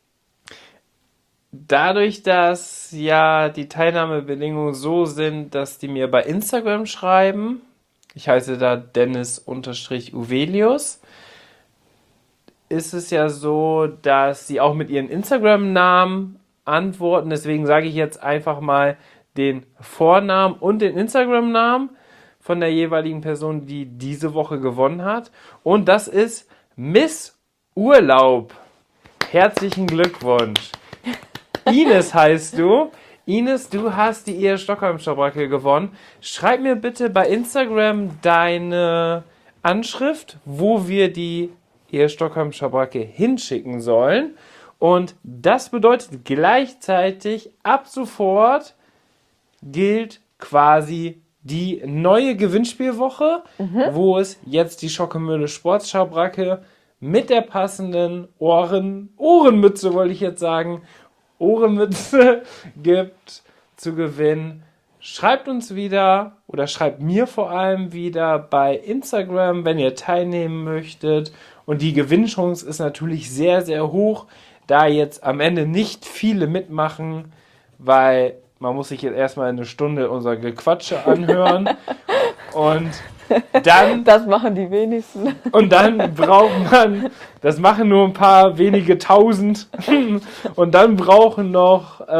Dadurch, dass ja die Teilnahmebedingungen so sind, dass die mir bei Instagram schreiben, ich heiße da Dennis-Uvelius, ist es ja so, dass sie auch mit ihren Instagram-Namen antworten. Deswegen sage ich jetzt einfach mal den Vornamen und den Instagram-Namen von der jeweiligen Person, die diese Woche gewonnen hat. Und das ist Miss Urlaub. Herzlichen Glückwunsch. Ines heißt du. Ines, du hast die Ehe Stockholm-Schabracke gewonnen. Schreib mir bitte bei Instagram deine Anschrift, wo wir die Ehe Stockholm-Schabracke hinschicken sollen. Und das bedeutet gleichzeitig, ab sofort gilt quasi die neue Gewinnspielwoche, mhm. wo es jetzt die Schokomille Sportschabracke mit der passenden Ohren, Ohrenmütze, wollte ich jetzt sagen, Ohrenmütze gibt zu gewinnen. Schreibt uns wieder oder schreibt mir vor allem wieder bei Instagram, wenn ihr teilnehmen möchtet. Und die Gewinnchance ist natürlich sehr, sehr hoch, da jetzt am Ende nicht viele mitmachen, weil man muss sich jetzt erstmal eine Stunde unser Gequatsche anhören und dann... Das machen die wenigsten. Und dann braucht man, das machen nur ein paar wenige Tausend und dann brauchen noch, äh,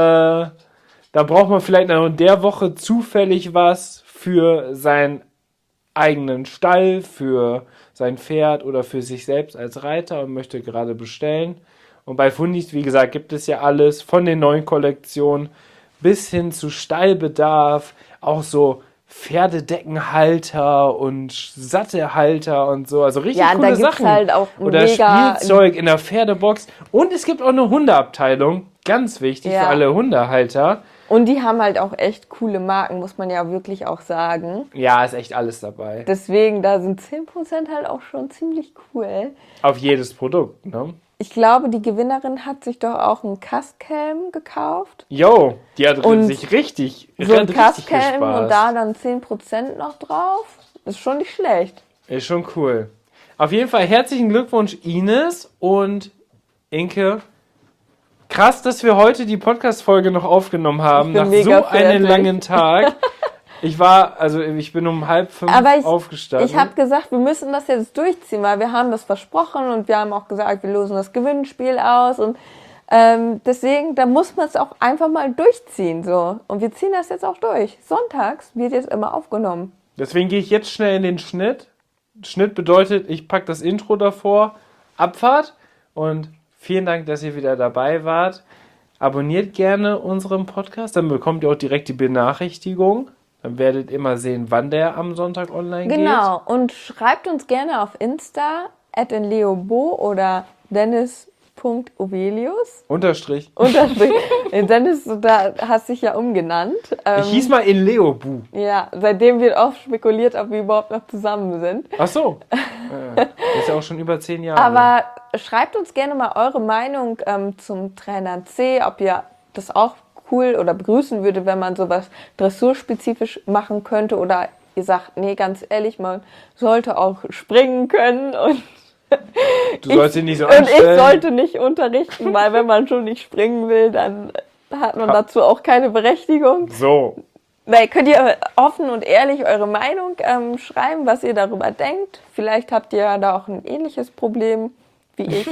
da braucht man vielleicht noch in der Woche zufällig was für seinen eigenen Stall, für sein Pferd oder für sich selbst als Reiter und möchte gerade bestellen. Und bei Fundis, wie gesagt, gibt es ja alles von den neuen Kollektionen bis hin zu Stallbedarf, auch so Pferdedeckenhalter und Sattelhalter und so, also richtig Ja, coole da gibt's Sachen. halt auch Oder mega Spielzeug in der Pferdebox. Und es gibt auch eine Hundeabteilung, ganz wichtig Ja. für alle Hundehalter. Und die haben halt auch echt coole Marken, muss man ja wirklich auch sagen. Ja, ist echt alles dabei. Deswegen, da sind zehn Prozent halt auch schon ziemlich cool. Auf jedes Produkt, ne? Ich glaube, die Gewinnerin hat sich doch auch einen Castcam gekauft. Jo, die hat Und sich richtig, So ein richtig Castcam gespaßt. und da dann zehn Prozent noch drauf. Ist schon nicht schlecht. Ist schon cool. Auf jeden Fall herzlichen Glückwunsch, Ines und Inke. Krass, dass wir heute die Podcast-Folge noch aufgenommen haben, Ich bin nach mega so einem fertig. langen Tag. Ich war, also ich bin um halb fünf Aber ich, aufgestanden. ich habe gesagt, wir müssen das jetzt durchziehen, weil wir haben das versprochen und wir haben auch gesagt, wir lösen das Gewinnspiel aus und ähm, deswegen, da muss man es auch einfach mal durchziehen, so. Und wir ziehen das jetzt auch durch. Sonntags wird jetzt immer aufgenommen. Deswegen gehe ich jetzt schnell in den Schnitt. Schnitt bedeutet, ich packe das Intro davor, Abfahrt und vielen Dank, dass ihr wieder dabei wart. Abonniert gerne unseren Podcast, dann bekommt ihr auch direkt die Benachrichtigung. Dann werdet ihr immer sehen, wann der am Sonntag online geht. Genau, und schreibt uns gerne auf Insta, at leobo oder dennis.ovelius. Unterstrich. Unterstrich. Dennis, da hast dich ja umgenannt. Ähm, Ich hieß mal in Leobu. Ja, seitdem wird oft spekuliert, ob wir überhaupt noch zusammen sind. Ach so. äh, ist ja auch schon über zehn Jahre. Aber schreibt uns gerne mal eure Meinung ähm, zum Trainer C, ob ihr das auch cool oder begrüßen würde, wenn man sowas dressurspezifisch machen könnte oder ihr sagt, nee, ganz ehrlich, man sollte auch springen können und du sollst ihn nicht so und ich anstellen. sollte nicht unterrichten, weil wenn man schon nicht springen will, dann hat man dazu auch keine Berechtigung. So. Weil könnt ihr offen und ehrlich eure Meinung ähm, schreiben, was ihr darüber denkt. Vielleicht habt ihr da auch ein ähnliches Problem wie ich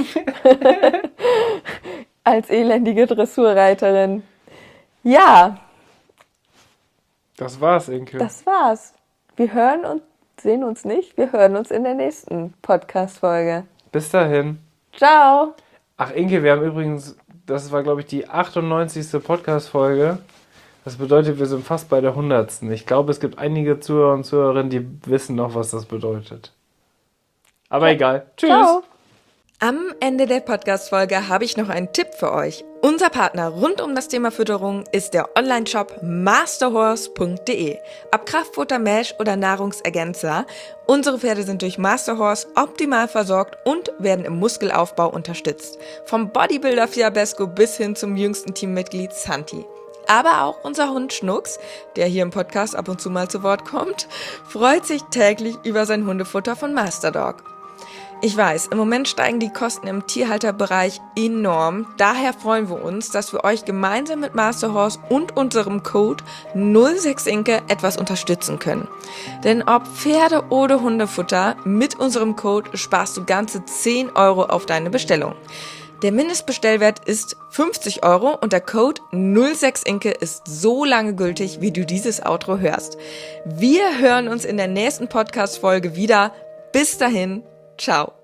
als elendige Dressurreiterin. Ja, Das war's, Inke. das war's. Wir hören und sehen uns nicht. Wir hören uns in der nächsten Podcast-Folge. Bis dahin. Ciao. Ach, Inke, wir haben übrigens, das war, glaube ich, die achtundneunzigste Podcast-Folge. Das bedeutet, wir sind fast bei der hundertsten. Ich glaube, es gibt einige Zuhörer und Zuhörerinnen, die wissen noch, was das bedeutet. Aber egal. Tschüss. Ciao. Am Ende der Podcast-Folge habe ich noch einen Tipp für euch. Unser Partner rund um das Thema Fütterung ist der Online-Shop masterhorse punkt de. Ob Kraftfutter, Mesh oder Nahrungsergänzer, unsere Pferde sind durch Masterhorse optimal versorgt und werden im Muskelaufbau unterstützt. Vom Bodybuilder Fiabesco bis hin zum jüngsten Teammitglied Santi. Aber auch unser Hund Schnucks, der hier im Podcast ab und zu mal zu Wort kommt, freut sich täglich über sein Hundefutter von Masterdog. Ich weiß, im Moment steigen die Kosten im Tierhalterbereich enorm. Daher freuen wir uns, dass wir euch gemeinsam mit Masterhorse und unserem Code null sechs Inke etwas unterstützen können. Denn ob Pferde- oder Hundefutter, mit unserem Code sparst du ganze zehn Euro auf deine Bestellung. Der Mindestbestellwert ist fünfzig Euro und der Code null sechs Inke ist so lange gültig, wie du dieses Outro hörst. Wir hören uns in der nächsten Podcast-Folge wieder. Bis dahin, ciao.